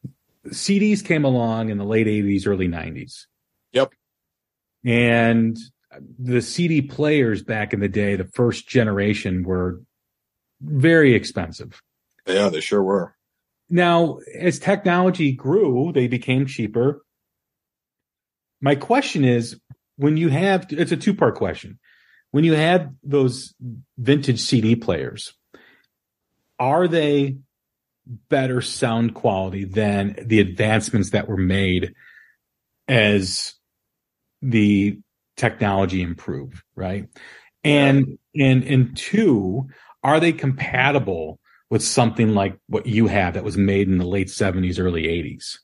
C Ds came along in the late eighties, early nineties. Yep. And the C D players back in the day, the first generation, were very expensive. Yeah, they sure were. Now, as technology grew, they became cheaper. My question is, when you have, it's a two-part question. When you have those vintage C D players, are they better sound quality than the advancements that were made as the technology improved, right? And, and, and two, are they compatible with something like what you have that was made in the late seventies, early eighties?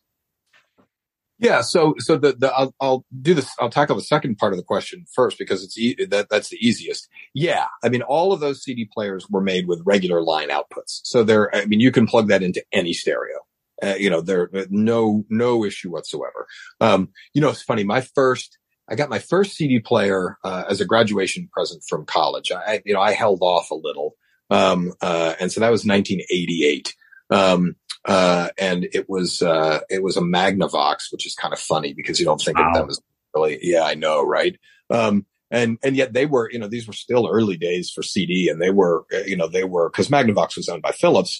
Yeah. So, so the, the, I'll, I'll do this. I'll tackle the second part of the question first, because it's e- that, that's the easiest. Yeah. I mean, all of those C D players were made with regular line outputs. So they're, I mean, you can plug that into any stereo. Uh, you know, there, no, no issue whatsoever. Um, you know, it's funny. My first, I got my first C D player, uh, as a graduation present from college. I, you know, I held off a little. Um, uh, and so that was nineteen eighty-eight. Um, uh, and it was, uh, it was a Magnavox, which is kind of funny because you don't think wow. of them as really, yeah, I know. Right. Um, and, and yet they were, you know, these were still early days for C D, and they were, you know, they were, cause Magnavox was owned by Philips.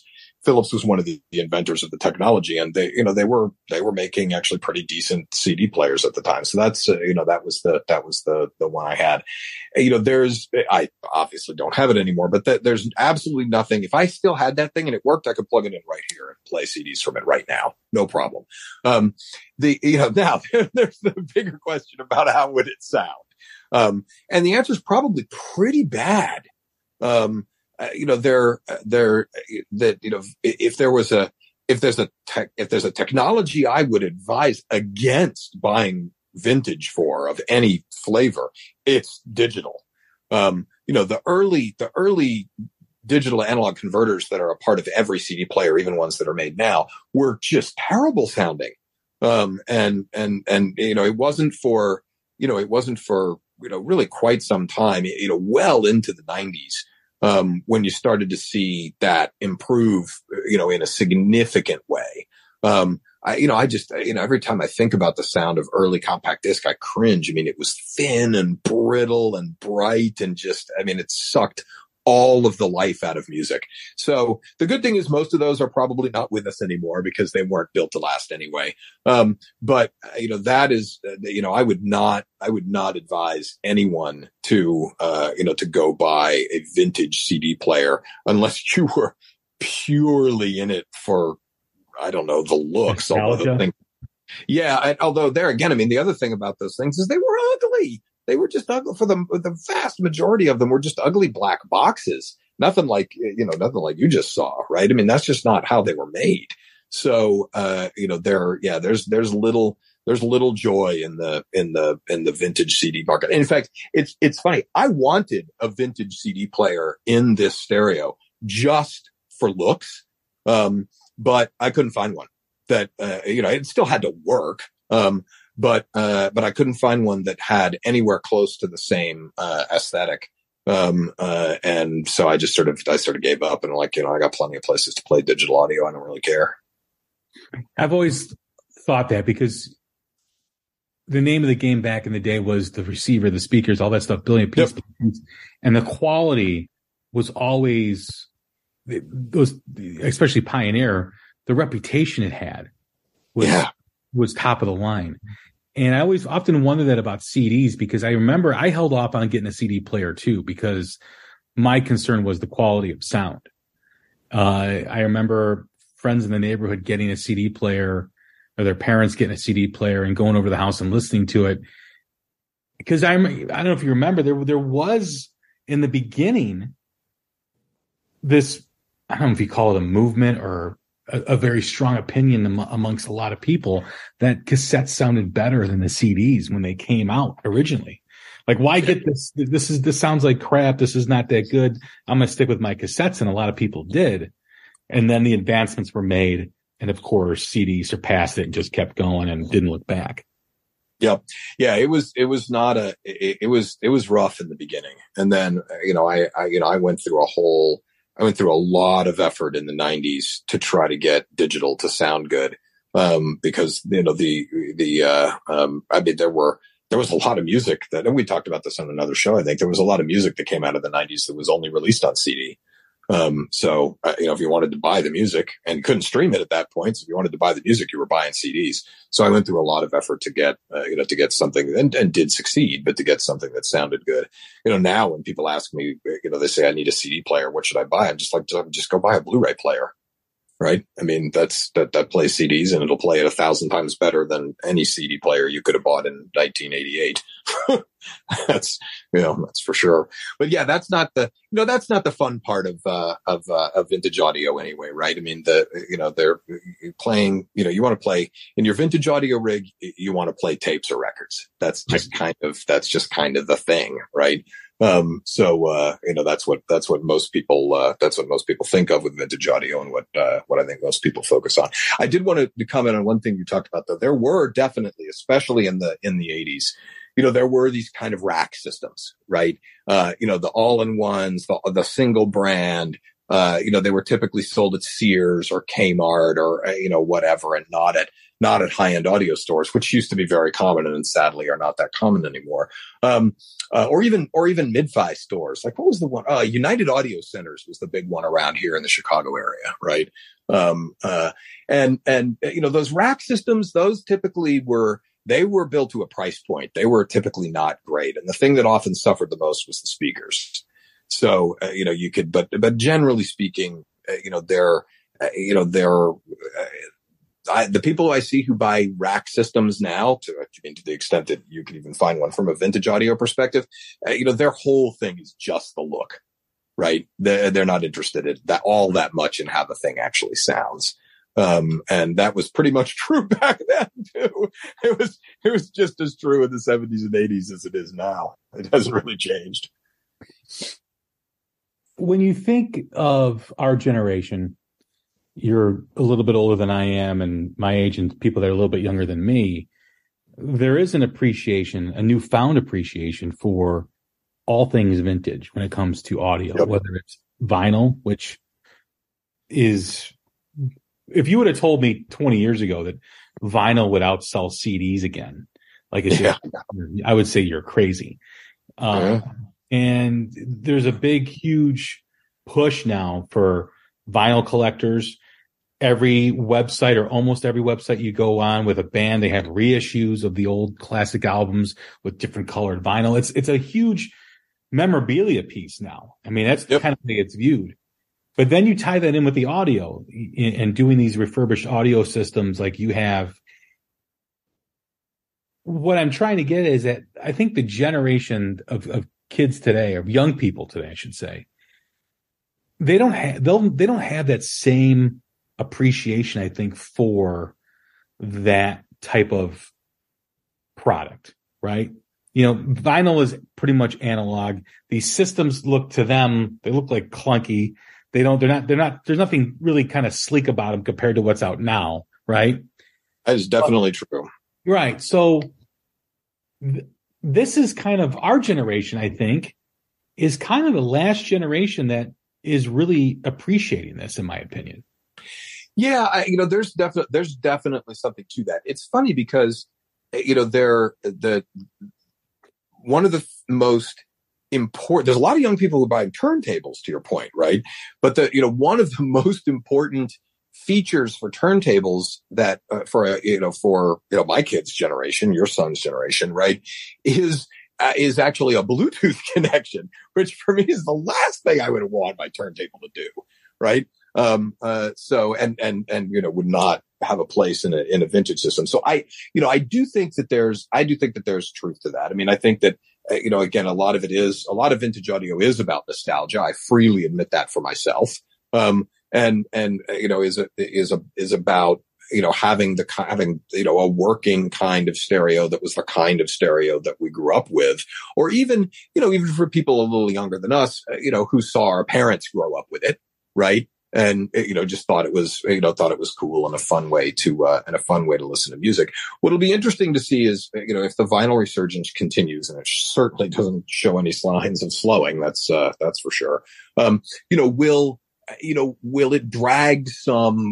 Philips was one of the, the inventors of the technology, and they, you know, they were, they were making actually pretty decent C D players at the time. So that's, uh, you know, that was the, that was the, the one I had. You know, there's, I obviously don't have it anymore, but th- there's absolutely nothing. If I still had that thing and it worked, I could plug it in right here and play C Ds from it right now. No problem. Um, the, you know, now there's the bigger question about how would it sound? Um, and the answer is probably pretty bad. Um, uh, you know, there, there, that, you know, if there was a, if there's a tech, if there's a technology I would advise against buying vintage for of any flavor, it's digital. Um, you know, the early, the early digital analog converters that are a part of every C D player, even ones that are made now, were just terrible sounding. Um, and, and, and, you know, it wasn't for, you know, it wasn't for, you know, really quite some time, you know, well into the nineties, um, when you started to see that improve, you know, in a significant way. Um, I, you know, I just, you know, every time I think about the sound of early compact disc, I cringe. I mean, it was thin and brittle and bright and just, I mean, it sucked all of the life out of music. So the good thing is most of those are probably not with us anymore because they weren't built to last anyway. Um, but you know, that is, uh, you know, I would not, I would not advise anyone to, uh, you know, to go buy a vintage C D player unless you were purely in it for, I don't know, the looks. Although the thing, yeah. And although there again, I mean, the other thing about those things is they were ugly. They were just ugly. For the the vast majority of them were just ugly black boxes. Nothing like, you know, nothing like you just saw, right? I mean, that's just not how they were made. So, uh, you know, there, yeah, there's, there's little, there's little joy in the, in the, in the vintage C D market. And in fact, it's, it's funny. I wanted a vintage C D player in this stereo just for looks. Um, but I couldn't find one that, uh, you know, it still had to work. Um, But, uh, but I couldn't find one that had anywhere close to the same, uh, aesthetic. Um, uh, and so I just sort of, I sort of gave up and like, you know, I got plenty of places to play digital audio. I don't really care. I've always thought that because the name of the game back in the day was the receiver, the speakers, all that stuff, billion piece, yep. And the quality was always those, especially Pioneer, the reputation it had was, yeah. was top of the line. And I always often wonder that about C Ds because I remember I held off on getting a C D player too, because my concern was the quality of sound. Uh, I remember friends in the neighborhood getting a C D player or their parents getting a C D player and going over to the house and listening to it. Because I, I don't know if you remember, there, there was in the beginning this, I don't know if you call it a movement or a, a very strong opinion am, amongst a lot of people that cassettes sounded better than the C Ds when they came out originally. Like, why get this? This is, this sounds like crap. This is not that good. I'm going to stick with my cassettes. And a lot of people did. And then the advancements were made. And of course, C D surpassed it and just kept going and didn't look back. Yeah. Yeah. It was, it was not a, it, it was, it was rough in the beginning. And then, you know, I, I, you know, I went through a whole, I went through a lot of effort in the nineties to try to get digital to sound good. Um, because, you know, the, the, uh, um, I mean, there were, there was a lot of music that, and we talked about this on another show. I think there was a lot of music that came out of the nineties that was only released on C D. Um, so, uh, you know, if you wanted to buy the music and couldn't stream it at that point, so if you wanted to buy the music, you were buying C Ds. So I went through a lot of effort to get, uh, you know, to get something and, and did succeed, but to get something that sounded good. You know, now when people ask me, you know, they say, I need a C D player. What should I buy? I'm just like, just go buy a Blu-ray player. Right. I mean, that's, that, that plays C Ds and it'll play it a thousand times better than any C D player you could have bought in nineteen eighty-eight. That's, you know, that's for sure. But yeah, that's not the, you know, that's not the fun part of, uh, of, uh, of vintage audio anyway, right? I mean, the, you know, they're playing, you know, you want to play in your vintage audio rig, you want to play tapes or records. That's just kind of, that's just kind of the thing, right? Um, so, uh, you know, that's what, that's what most people, uh, that's what most people think of with vintage audio and what, uh, what I think most people focus on. I did want to comment on one thing you talked about though. There were definitely, especially in the, in the eighties, you know, there were these kind of rack systems, right? Uh, you know, the all-in-ones, the, the single brand, uh, you know, they were typically sold at Sears or Kmart or, uh, you know, whatever and not at, not at high-end audio stores, which used to be very common and sadly are not that common anymore. Um, uh, or even, or even mid-fi stores. Like, what was the one? Uh, United Audio Centers was the big one around here in the Chicago area, right? Um, uh, and, and, you know, those rack systems, those typically were, they were built to a price point. They were typically not great. And the thing that often suffered the most was the speakers. So, uh, you know, you could, but, but generally speaking, uh, you know, they're, uh, you know, they're, uh, I, the people who I see who buy rack systems now, to, I mean, to the extent that you can even find one from a vintage audio perspective, uh, you know, their whole thing is just the look, right? They're, they're not interested in that all that much in how the thing actually sounds. Um, and that was pretty much true back then too. It was, it was just as true in the seventies and eighties as it is now. It hasn't really changed. When you think of our generation, you're a little bit older than I am, and my age, and people that are a little bit younger than me, there is an appreciation, a newfound appreciation for all things vintage when it comes to audio, yep. Whether it's vinyl, which is, if you would have told me twenty years ago that vinyl would outsell C Ds again, like it's yeah. I would say you're crazy. Um, yeah. And there's a big, huge push now for vinyl collectors. Every website, or almost every website you go on with a band, they have reissues of the old classic albums with different colored vinyl. It's it's a huge memorabilia piece now. I mean, that's yep. kind of the way it's viewed. But then you tie that in with the audio and doing these refurbished audio systems like you have. What I'm trying to get is that I think the generation of, of kids today, or young people today, I should say, they don't have they'll they don't have that same appreciation, I think, for that type of product, right? You know, vinyl is pretty much analog. These systems look to them, they look like clunky. They don't, they're not, they're not, there's nothing really kind of sleek about them compared to what's out now, right? That is definitely but, true. Right. So th- this is kind of our generation, I think, is kind of the last generation that is really appreciating this, in my opinion. Yeah, I, you know, there's definitely there's definitely something to that. It's funny because, you know, they're the one of the most important. There's a lot of young people who buy turntables, to your point, right? But the you know one of the most important features for turntables that uh, for uh, you know for you know my kids' generation, your son's generation, right, is uh, is actually a Bluetooth connection, which for me is the last thing I would want my turntable to do, right? Um, uh, so, and, and, and, you know, would not have a place in a, in a vintage system. So I, you know, I do think that there's, I do think that there's truth to that. I mean, I think that, uh, you know, again, a lot of it is, a lot of vintage audio is about nostalgia. I freely admit that for myself. Um, and, and, uh, you know, is, a, is, a, is about, you know, having the, having, you know, a working kind of stereo that was the kind of stereo that we grew up with, or even, you know, even for people a little younger than us, uh, you know, who saw our parents grow up with it, right? And, you know, just thought it was, you know, thought it was cool and a fun way to, uh, and a fun way to listen to music. What'll be interesting to see is, you know, if the vinyl resurgence continues, and it certainly doesn't show any signs of slowing. That's, uh, that's for sure. Um, you know, will, you know, will it drag some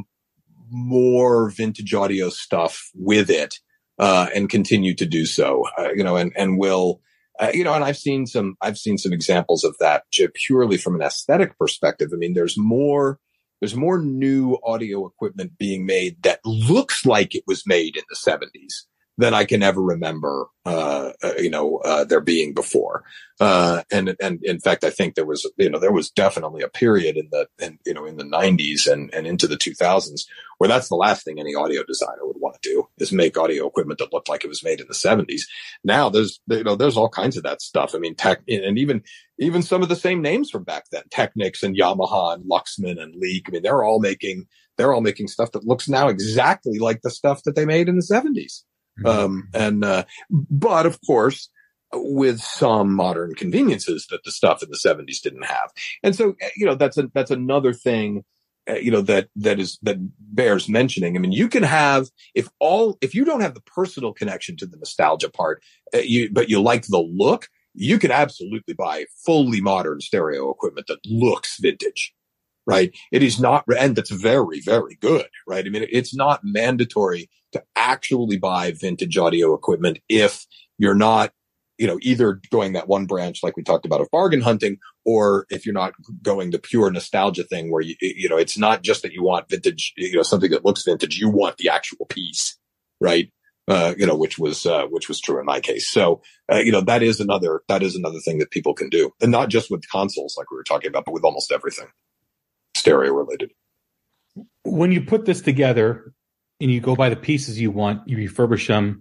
more vintage audio stuff with it, uh, and continue to do so, uh, you know, and, and will, Uh, you know, and I've seen some, I've seen some examples of that purely from an aesthetic perspective. I mean, there's more, there's more new audio equipment being made that looks like it was made in the seventies than I can ever remember, uh, uh you know, uh, there being before. Uh, and, and in fact, I think there was, you know, there was definitely a period in the, in, you know, in the nineties and, and into the two thousands where that's the last thing any audio designer would want to do, is make audio equipment that looked like it was made in the seventies. Now there's, you know, there's all kinds of that stuff. I mean, tech, and even, even some of the same names from back then, Technics and Yamaha and Luxman and Leek. I mean, they're all making, they're all making stuff that looks now exactly like the stuff that they made in the seventies. Mm-hmm. Um, and, uh, but of course, with some modern conveniences that the stuff in the seventies didn't have. And so, you know, that's a, that's another thing, uh, you know, that, that is, that bears mentioning. I mean, you can have, if all, if you don't have the personal connection to the nostalgia part, uh, you, but you like the look, you can absolutely buy fully modern stereo equipment that looks vintage. Right. It is not, and that's very, very good. Right. I mean, it's not mandatory to to actually buy vintage audio equipment if you're not, you know, either going that one branch like we talked about of bargain hunting, or if you're not going the pure nostalgia thing where you, you know, it's not just that you want vintage, you know, something that looks vintage, you want the actual piece, right? Uh, you know, which was, uh, which was true in my case. So, uh, you know, that is another, that is another thing that people can do. And not just with consoles like we were talking about, but with almost everything stereo related. When you put this together and you go buy the pieces you want, you refurbish them,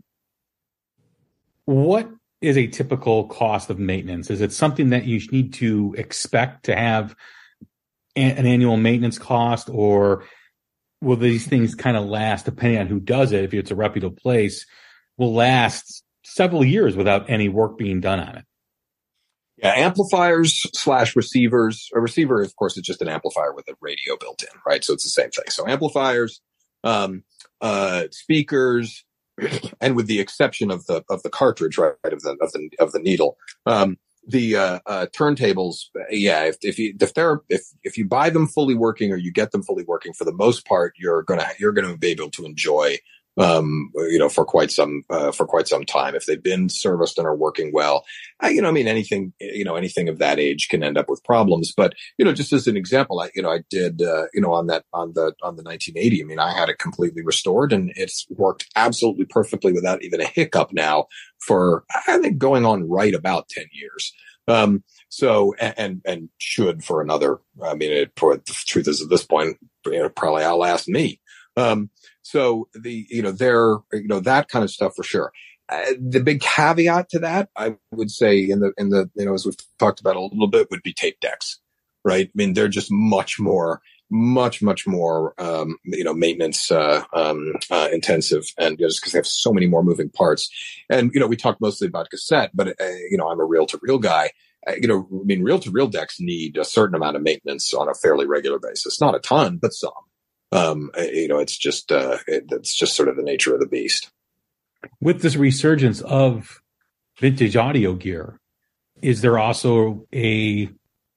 what is a typical cost of maintenance? Is it something that you need to expect to have an annual maintenance cost, or will these things kind of last, depending on who does it, if it's a reputable place, will last several years without any work being done on it? Yeah, amplifiers slash receivers. A receiver, of course, is just an amplifier with a radio built in, right? So it's the same thing. So amplifiers, um, uh, speakers, and with the exception of the of the cartridge, right, of the of the of the needle, um, the uh, uh, turntables, yeah, if if you if they're if if you buy them fully working or you get them fully working, for the most part, you're gonna you're gonna be able to enjoy, um, you know, for quite some uh, for quite some time if they've been serviced and are working well. I, you know, I mean, anything you know anything of that age can end up with problems. But you know, just as an example, I you know I did uh, you know on that on the on the nineteen eighty. I mean, I had it completely restored and it's worked absolutely perfectly without even a hiccup now for I think going on right about ten years. Um, so and and should for another. I mean, it, for, the truth is at this point, you know, probably outlast me. Um, so the, you know, there, you know, that kind of stuff for sure. Uh, the big caveat to that, I would say in the, in the, you know, as we've talked about a little bit, would be tape decks, right? I mean, they're just much more, much, much more, um, you know, maintenance, uh, um, uh, intensive, and you know, just because they have so many more moving parts. And, you know, we talked mostly about cassette, but, uh, you know, I'm a reel to reel guy. Uh, you know, I mean, reel to reel decks need a certain amount of maintenance on a fairly regular basis, not a ton, but some. Um, you know, it's just, uh, it, it's just sort of the nature of the beast. With this resurgence of vintage audio gear, is there also a,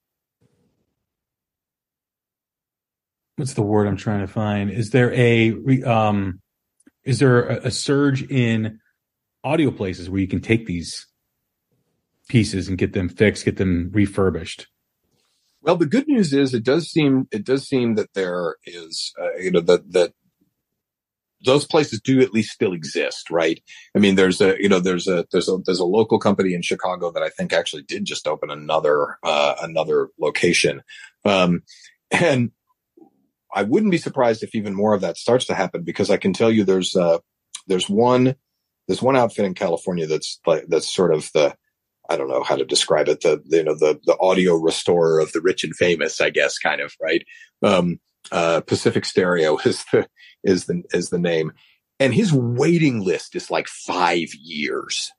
what's the word I'm trying to find? Is there a, um, is there a, a surge in audio places where you can take these pieces and get them fixed, get them refurbished? Well, the good news is it does seem it does seem that there is uh, you know that that those places do at least still exist, right? I mean, there's a you know there's a there's a there's a local company in Chicago that I think actually did just open another uh, another location, um, and I wouldn't be surprised if even more of that starts to happen, because I can tell you there's uh, there's one there's one outfit in California that's like that's sort of the I don't know how to describe it. The, you know, the, the audio restorer of the rich and famous, I guess, kind of, right? Um, uh, Pacific Stereo is the, is the, is the name. And his waiting list is like five years.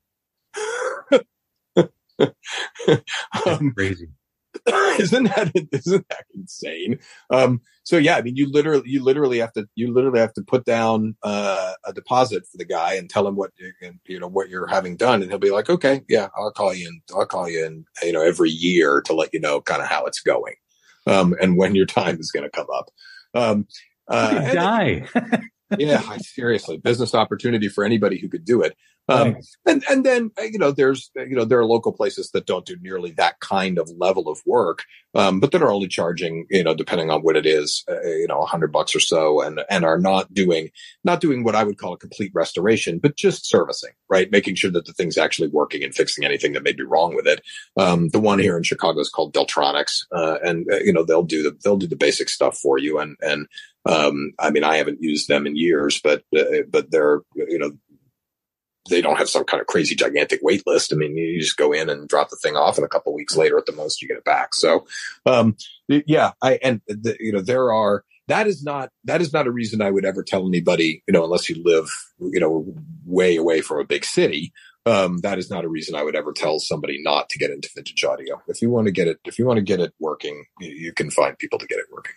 um, Crazy. Isn't that, isn't that insane? Um, so yeah, I mean, you literally, you literally have to, you literally have to put down, uh, a deposit for the guy and tell him what, you know, what you're having done. And he'll be like, okay, yeah, I'll call you in, I'll call you in, you know, every year to let you know kind of how it's going. Um, and when your time is going to come up. Um, uh, and die. Yeah, seriously, business opportunity for anybody who could do it. Um, Thanks. and, and then, you know, there's, you know, there are local places that don't do nearly that kind of level of work, um, but that are only charging, you know, depending on what it is, uh, you know, a hundred bucks or so, and, and are not doing, not doing what I would call a complete restoration, but just servicing, right? Making sure that the thing's actually working and fixing anything that may be wrong with it. Um, the one here in Chicago is called Deltronics, uh, and, uh, you know, they'll do the, they'll do the basic stuff for you. And, and, um, I mean, I haven't used them in years, but, uh, but they're, you know, they don't have some kind of crazy gigantic wait list. I mean, you just go in and drop the thing off, and a couple of weeks later at the most you get it back. So, um, yeah, I, and the, you know, there are, that is not, that is not a reason I would ever tell anybody, you know, unless you live, you know, way away from a big city. Um, that is not a reason I would ever tell somebody not to get into vintage audio. If you want to get it, if you want to get it working, you, you can find people to get it working.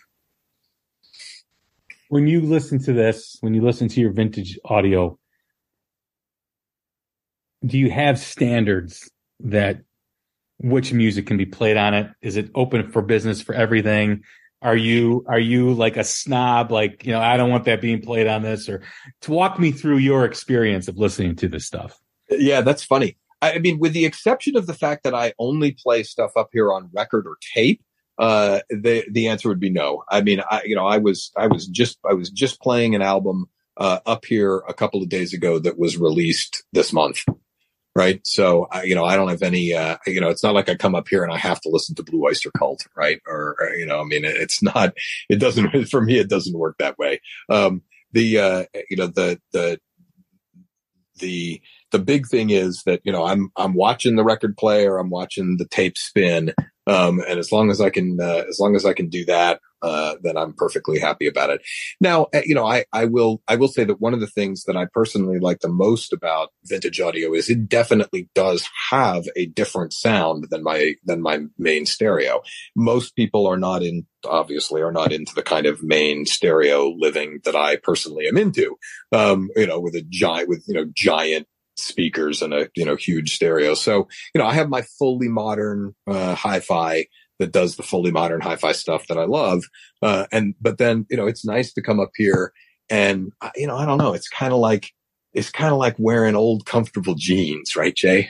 When you listen to this, when you listen to your vintage audio, do you have standards that which music can be played on it? Is it open for business for everything? Are you are you like a snob? Like, you know, I don't want that being played on this, or to walk me through your experience of listening to this stuff. Yeah, that's funny. I mean, with the exception of the fact that I only play stuff up here on record or tape, uh, the the answer would be no. I mean, I you know, I was I was just I was just playing an album uh, up here a couple of days ago that was released this month. Right. So, I, you know, I don't have any, uh, you know, it's not like I come up here and I have to listen to Blue Oyster Cult. Right. Or, or you know, I mean, it's not, it doesn't, for me, it doesn't work that way. Um, the, uh, you know, the, the, the, the big thing is that, you know, I'm, I'm watching the record play or I'm watching the tape spin. Um, and as long as I can, uh, as long as I can do that, uh, then I'm perfectly happy about it. Now, you know, I, I will, I will say that one of the things that I personally like the most about vintage audio is it definitely does have a different sound than my, than my main stereo. Most people are not in, obviously are not into the kind of main stereo living that I personally am into. Um, you know, with a giant, with, you know, giant speakers and a, you know, huge stereo. So, you know, I have my fully modern, uh, hi-fi that does the fully modern hi-fi stuff that I love. Uh, and, but then, you know, it's nice to come up here and, you know, I don't know. It's kind of like, it's kind of like wearing old comfortable jeans, right, Jay?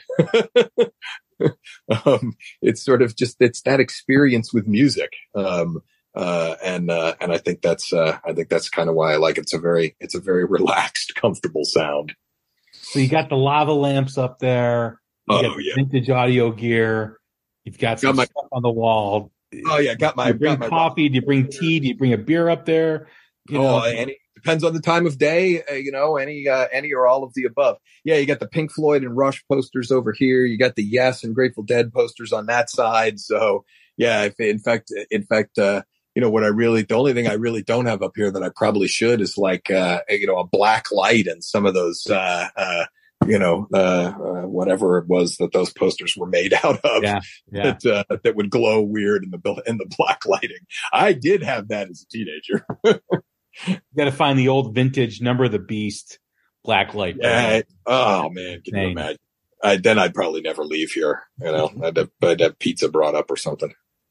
um, it's sort of just, it's that experience with music. Um, uh, and, uh, and I think that's, uh, I think that's kind of why I like it. It's a very, it's a very relaxed, comfortable sound. So you got the lava lamps up there. You oh, got the yeah. vintage audio gear. You've got some got my, stuff on the wall. Oh yeah, got my. Do you bring got my coffee? Do you bring tea? Do you bring a beer up there? You oh, know, any depends on the time of day. Uh, you know, any uh, any or all of the above. Yeah, you got the Pink Floyd and Rush posters over here. You got the Yes and Grateful Dead posters on that side. So yeah, if, in fact, in fact, uh, you know what I really, the only thing I really don't have up here that I probably should is like uh, you know a black light and some of those. Uh, uh, you know, uh, uh, whatever it was that those posters were made out of yeah, yeah. that, uh, that would glow weird in the, in the black lighting. I did have that as a teenager. You got to find the old vintage Number of the Beast black light. Yeah. Oh man. Can you imagine? I, then I'd probably never leave here. You know, I'd have, I'd have pizza brought up or something.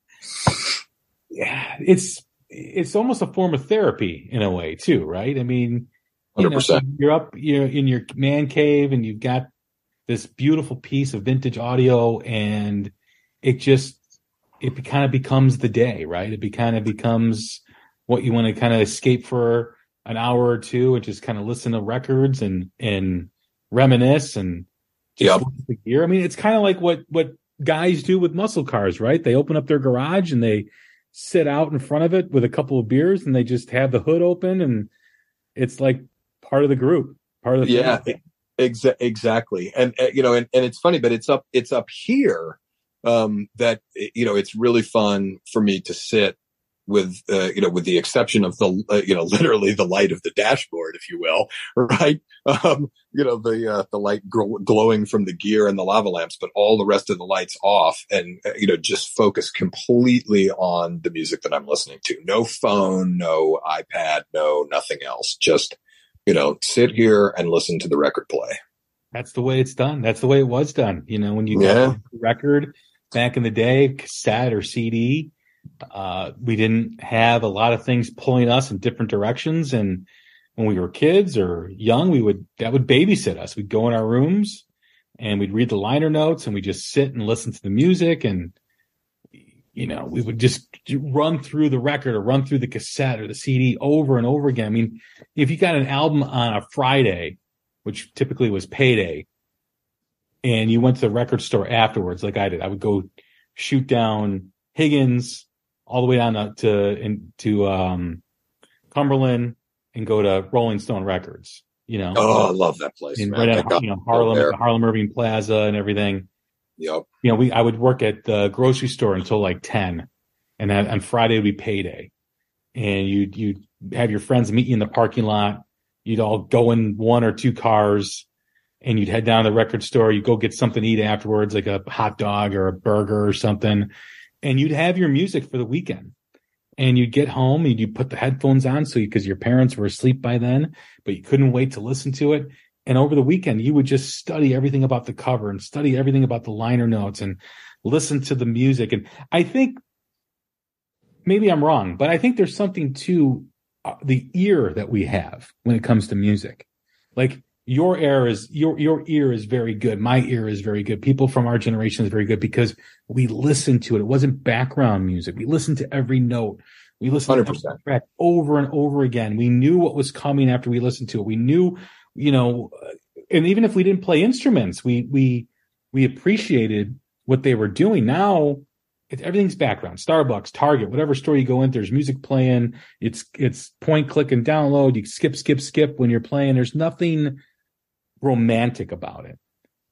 Yeah. It's, it's almost a form of therapy in a way too, right? I mean, You know, you're up, you're in your man cave and you've got this beautiful piece of vintage audio and it just, it kind of becomes the day, right? It be, kind of becomes what you want to kind of escape for an hour or two and just kind of listen to records and, and reminisce and just yep. look at the gear. I mean, it's kind of like what, what guys do with muscle cars, right? They open up their garage and they sit out in front of it with a couple of beers and they just have the hood open and it's like, part of the group, part of the yeah, family. Exa- exactly. And uh, you know, and, and it's funny, but it's up, it's up here um, that you know, it's really fun for me to sit with, uh, you know, with the exception of the, uh, you know, literally the light of the dashboard, if you will, right? Um, you know, the uh, the light glow- glowing from the gear and the lava lamps, but all the rest of the lights off, and uh, you know, just focus completely on the music that I'm listening to. No phone, no iPad, no nothing else. Just you know, sit here and listen to the record play. That's the way it's done. That's the way it was done. You know, when you got yeah. the record back in the day, cassette or C D, uh, we didn't have a lot of things pulling us in different directions. And when we were kids or young, we would, that would babysit us. We'd go in our rooms and we'd read the liner notes and we'd just sit and listen to the music. And, you know, we would just run through the record or run through the cassette or the C D over and over again. I mean, if you got an album on a Friday, which typically was payday, and you went to the record store afterwards, like I did, I would go shoot down Higgins all the way down to, to, in, to um, Cumberland and go to Rolling Stone Records, you know. Oh, I love that place. And man. right at you know, Harlem, at the Harlem Irving Plaza and everything. Yep. You know, we I would work at the grocery store until like ten, and then on Friday would be payday, and you'd you'd have your friends meet you in the parking lot. You'd all go in one or two cars, and you'd head down to the record store. You'd go get something to eat afterwards, like a hot dog or a burger or something, and you'd have your music for the weekend. And you'd get home and you'd put the headphones on, so because your parents were asleep by then, but you couldn't wait to listen to it. And over the weekend, you would just study everything about the cover and study everything about the liner notes and listen to the music. And I think maybe I'm wrong, but I think there's something to uh, the ear that we have when it comes to music. Like your ear is your your ear is very good. My ear is very good. People from our generation is very good because we listened to it. It wasn't background music. We listened to every note. We listened one hundred percent. to every track over and over again. We knew what was coming after we listened to it. We knew, you know, and even if we didn't play instruments, we we we appreciated what they were doing. Now it's, everything's background. Starbucks, Target, whatever store you go in, there's music playing. It's it's point, click, and download. You skip, skip, skip when you're playing. There's nothing romantic about it.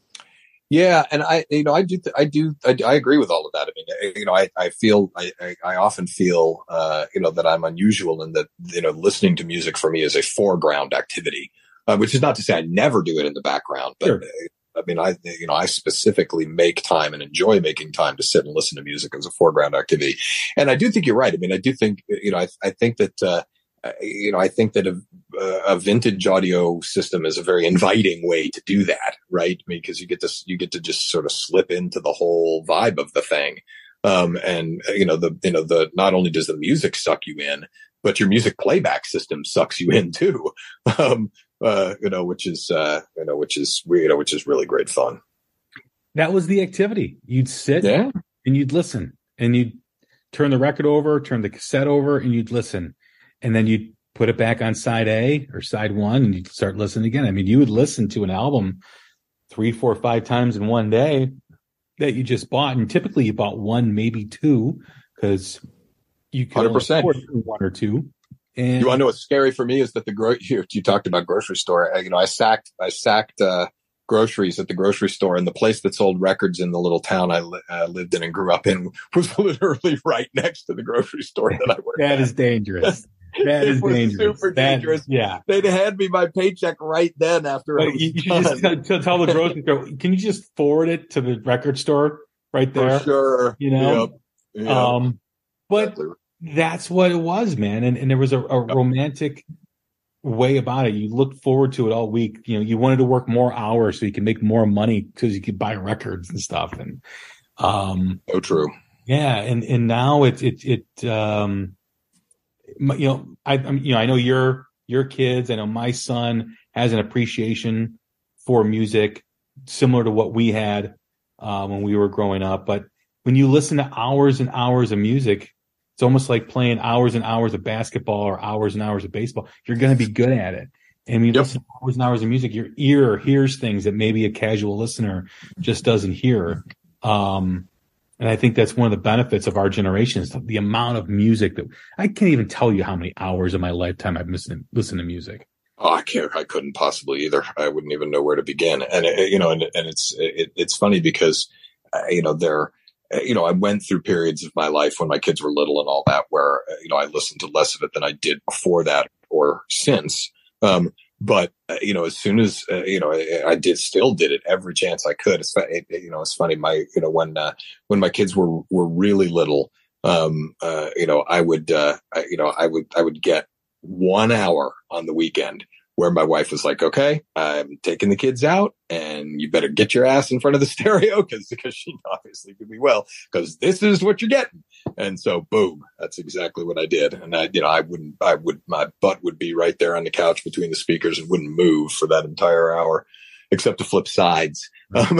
Yeah, and I, you know, I do, I do, I, I agree with all of that. I mean, you know, I, I feel, I, I often feel, uh, you know, that I'm unusual in that, you know, listening to music for me is a foreground activity, uh, which is not to say I never do it in the background, but. Sure. I mean, I, you know, I specifically make time and enjoy making time to sit and listen to music as a foreground activity. And I do think you're right. I mean, I do think, you know, I, I think that, uh, you know, I think that a, a vintage audio system is a very inviting way to do that, right? I mean, because you get to, you get to just sort of slip into the whole vibe of the thing. Um, and, you know, the, you know, the, not only does the music suck you in, but your music playback system sucks you in too. Um, Uh, you know, which is, uh, you know, which is, you know, which is really great fun. That was the activity. You'd sit yeah. and you'd listen and you'd turn the record over, turn the cassette over and you'd listen. And then you'd put it back on side A or side one and you'd start listening again. I mean, you would listen to an album three, four, five times in one day that you just bought. And typically you bought one, maybe two, because you could only afford one or two. And you want to know what's scary for me is that the gro- you, you talked about grocery store. You know, I sacked, I sacked, uh, groceries at the grocery store, and the place that sold records in the little town I li- uh, lived in and grew up in was literally right next to the grocery store that I worked That at. is dangerous. That is dangerous. Super that, dangerous. Yeah. They'd hand me my paycheck right then after I was you, you done. just tell, tell the grocery store, can you just forward it to the record store right there? For sure. You know? Yep. Yep. Um, but Exactly. That's what it was, man. And, and there was a, a romantic way about it. You looked forward to it all week. You know, you wanted to work more hours so you could make more money because you could buy records and stuff. And, um, so true. Yeah. And, and now it's, it, it, um, you know, I, I'm, you know, I know your, your kids, I know my son has an appreciation for music similar to what we had, uh, when we were growing up. But when you listen to hours and hours of music, it's almost like playing hours and hours of basketball or hours and hours of baseball. You're going to be good at it. And when you Yep. listen to hours and hours of music, your ear hears things that maybe a casual listener just doesn't hear. Um, and I think that's one of the benefits of our generation is the amount of music that I can't even tell you how many hours of my lifetime I've listened, listened to music. Oh, I can't, I couldn't possibly either. I wouldn't even know where to begin. And, it, you know, and, and it's, it, it's funny because, uh, you know, there, you know, I went through periods of my life when my kids were little and all that, where, you know, I listened to less of it than I did before that or since. Um, but, uh, you know, as soon as, uh, you know, I, I did still did it every chance I could. It's, it, you know, it's funny. My, you know, when, uh, when my kids were, were really little, um, uh, you know, I would, uh, I, you know, I would, I would get one hour on the weekend where my wife was like, okay, I'm taking the kids out and you better get your ass in front of the stereo because because she obviously did me well because this is what you're getting. And so, boom, that's exactly what I did. And I, you know, I wouldn't, I would, my butt would be right there on the couch between the speakers and wouldn't move for that entire hour except to flip sides. Um,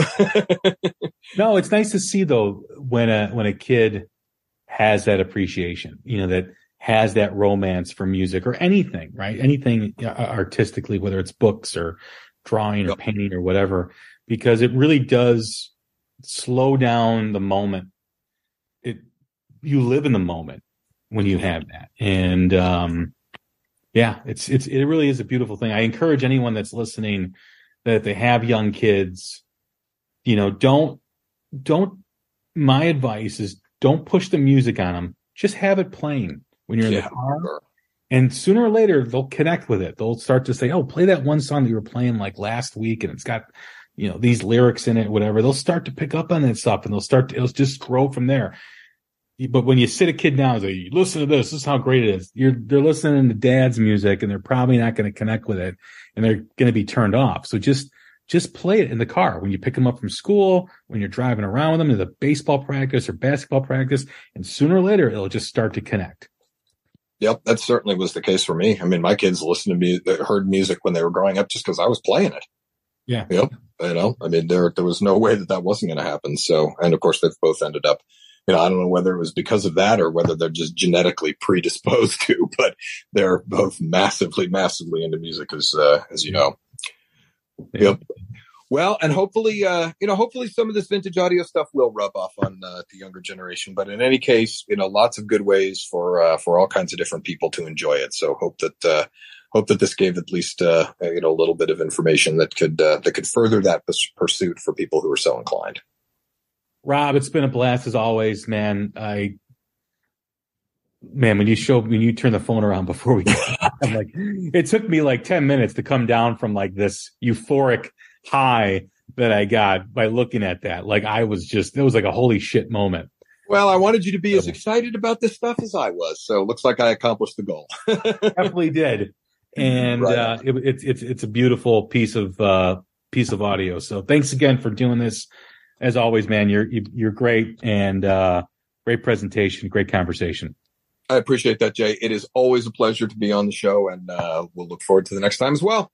No, it's nice to see though, when a, when a kid has that appreciation, you know, that has that romance for music or anything, right? Anything artistically, whether it's books or drawing or Yep. painting or whatever, because it really does slow down the moment. It, you live in the moment when you have that. And, um, yeah, it's, it's, it really is a beautiful thing. I encourage anyone that's listening that if they have young kids, you know, don't, don't, my advice is don't push the music on them. Just have it playing when you're in yeah, the car. sure. And sooner or later, they'll connect with it. They'll start to say, oh, play that one song that you were playing like last week and it's got, you know, these lyrics in it, whatever. They'll start to pick up on that stuff and they'll start to, it'll just grow from there. But when you sit a kid down and say, listen to this, this is how great it is. You're, they're listening to dad's music and they're probably not going to connect with it and they're going to be turned off. So just just play it in the car when you pick them up from school, when you're driving around with them to the baseball practice or basketball practice, and sooner or later it'll just start to connect. Yep, that certainly was the case for me. I mean, my kids listened to me, they heard music when they were growing up just because I was playing it. Yeah. Yep. You know, I mean, there there was no way that that wasn't going to happen. So, and of course, they've both ended up, you know, I don't know whether it was because of that or whether they're just genetically predisposed to, but they're both massively, massively into music, as uh, as you know. Yeah. Yep. Well, and hopefully, uh, you know, hopefully some of this vintage audio stuff will rub off on uh, the younger generation. But in any case, you know, lots of good ways for uh, for all kinds of different people to enjoy it. So hope that uh, hope that this gave at least uh, you know a little bit of information that could uh, that could further that pursuit for people who are so inclined. Rob, it's been a blast as always, man. I, man, when you show, when you turn the phone around before we, I'm like, it took me like ten minutes to come down from like this euphoric high that I got by looking at that. Like I was just, it was like a holy shit moment. Well, I wanted you to be as excited about this stuff as I was. So it looks like I accomplished the goal. Definitely did. And, right. uh, it, it's, it's, it's a beautiful piece of, uh, piece of audio. So thanks again for doing this. As always, man, you're you're great, and uh, great presentation, great conversation. I appreciate that, Jay. It is always a pleasure to be on the show, and uh, we'll look forward to the next time as well.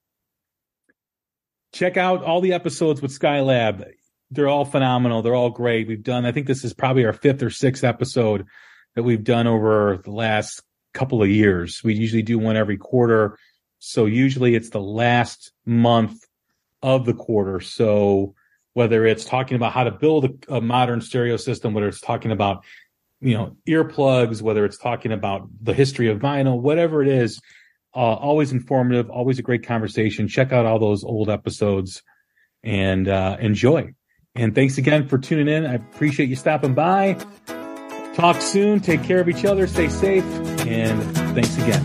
Check out all the episodes with Skylab. They're all phenomenal. They're all great. We've done, I think this is probably our fifth or sixth episode that we've done over the last couple of years. We usually do one every quarter, so usually it's the last month of the quarter. So whether it's talking about how to build a, a modern stereo system, whether it's talking about, you know, earplugs, whether it's talking about the history of vinyl, whatever it is, uh, always informative, always a great conversation. Check out all those old episodes and uh, enjoy. And thanks again for tuning in. I appreciate you stopping by. Talk soon. Take care of each other. Stay safe. And thanks again.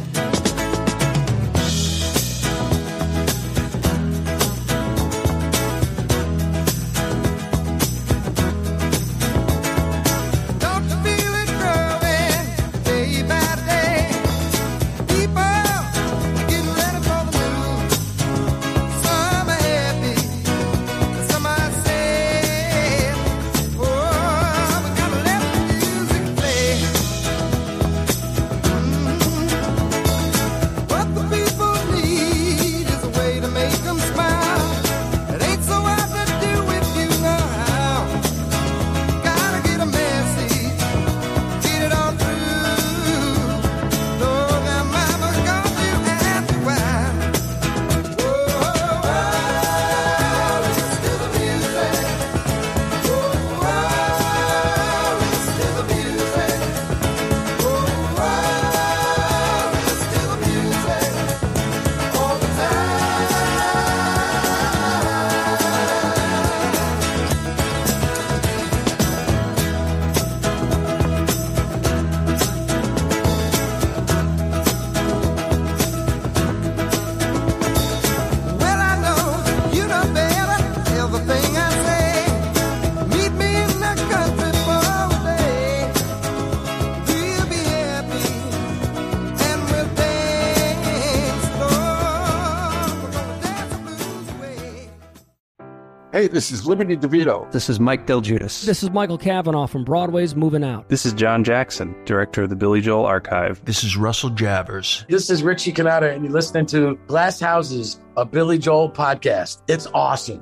Hey, this is Liberty DeVito. This is Mike Del Giudice. This is Michael Cavanaugh from Broadway's Moving Out. This is John Jackson, director of the Billy Joel Archive. This is Russell Javers. This is Richie Canada, and you're listening to Glass Houses, a Billy Joel podcast. It's awesome.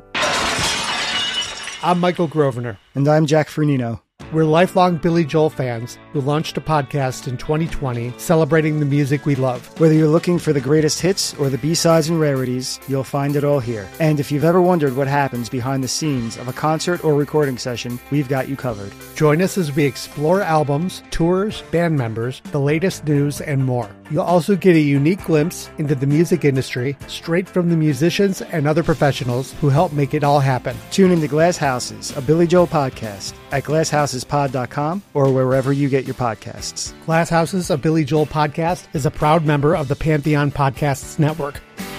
I'm Michael Grosvenor. And I'm Jack Fernino. We're lifelong Billy Joel fans who launched a podcast in twenty twenty celebrating the music we love. Whether you're looking for the greatest hits or the B-sides and rarities, you'll find it all here. And if you've ever wondered what happens behind the scenes of a concert or recording session, we've got you covered. Join us as we explore albums, tours, band members, the latest news, and more. You'll also get a unique glimpse into the music industry straight from the musicians and other professionals who help make it all happen. Tune into Glass Houses, a Billy Joel podcast at glass houses pod dot com or wherever you get your podcasts. Glass Houses, a Billy Joel podcast is a proud member of the Pantheon Podcasts Network.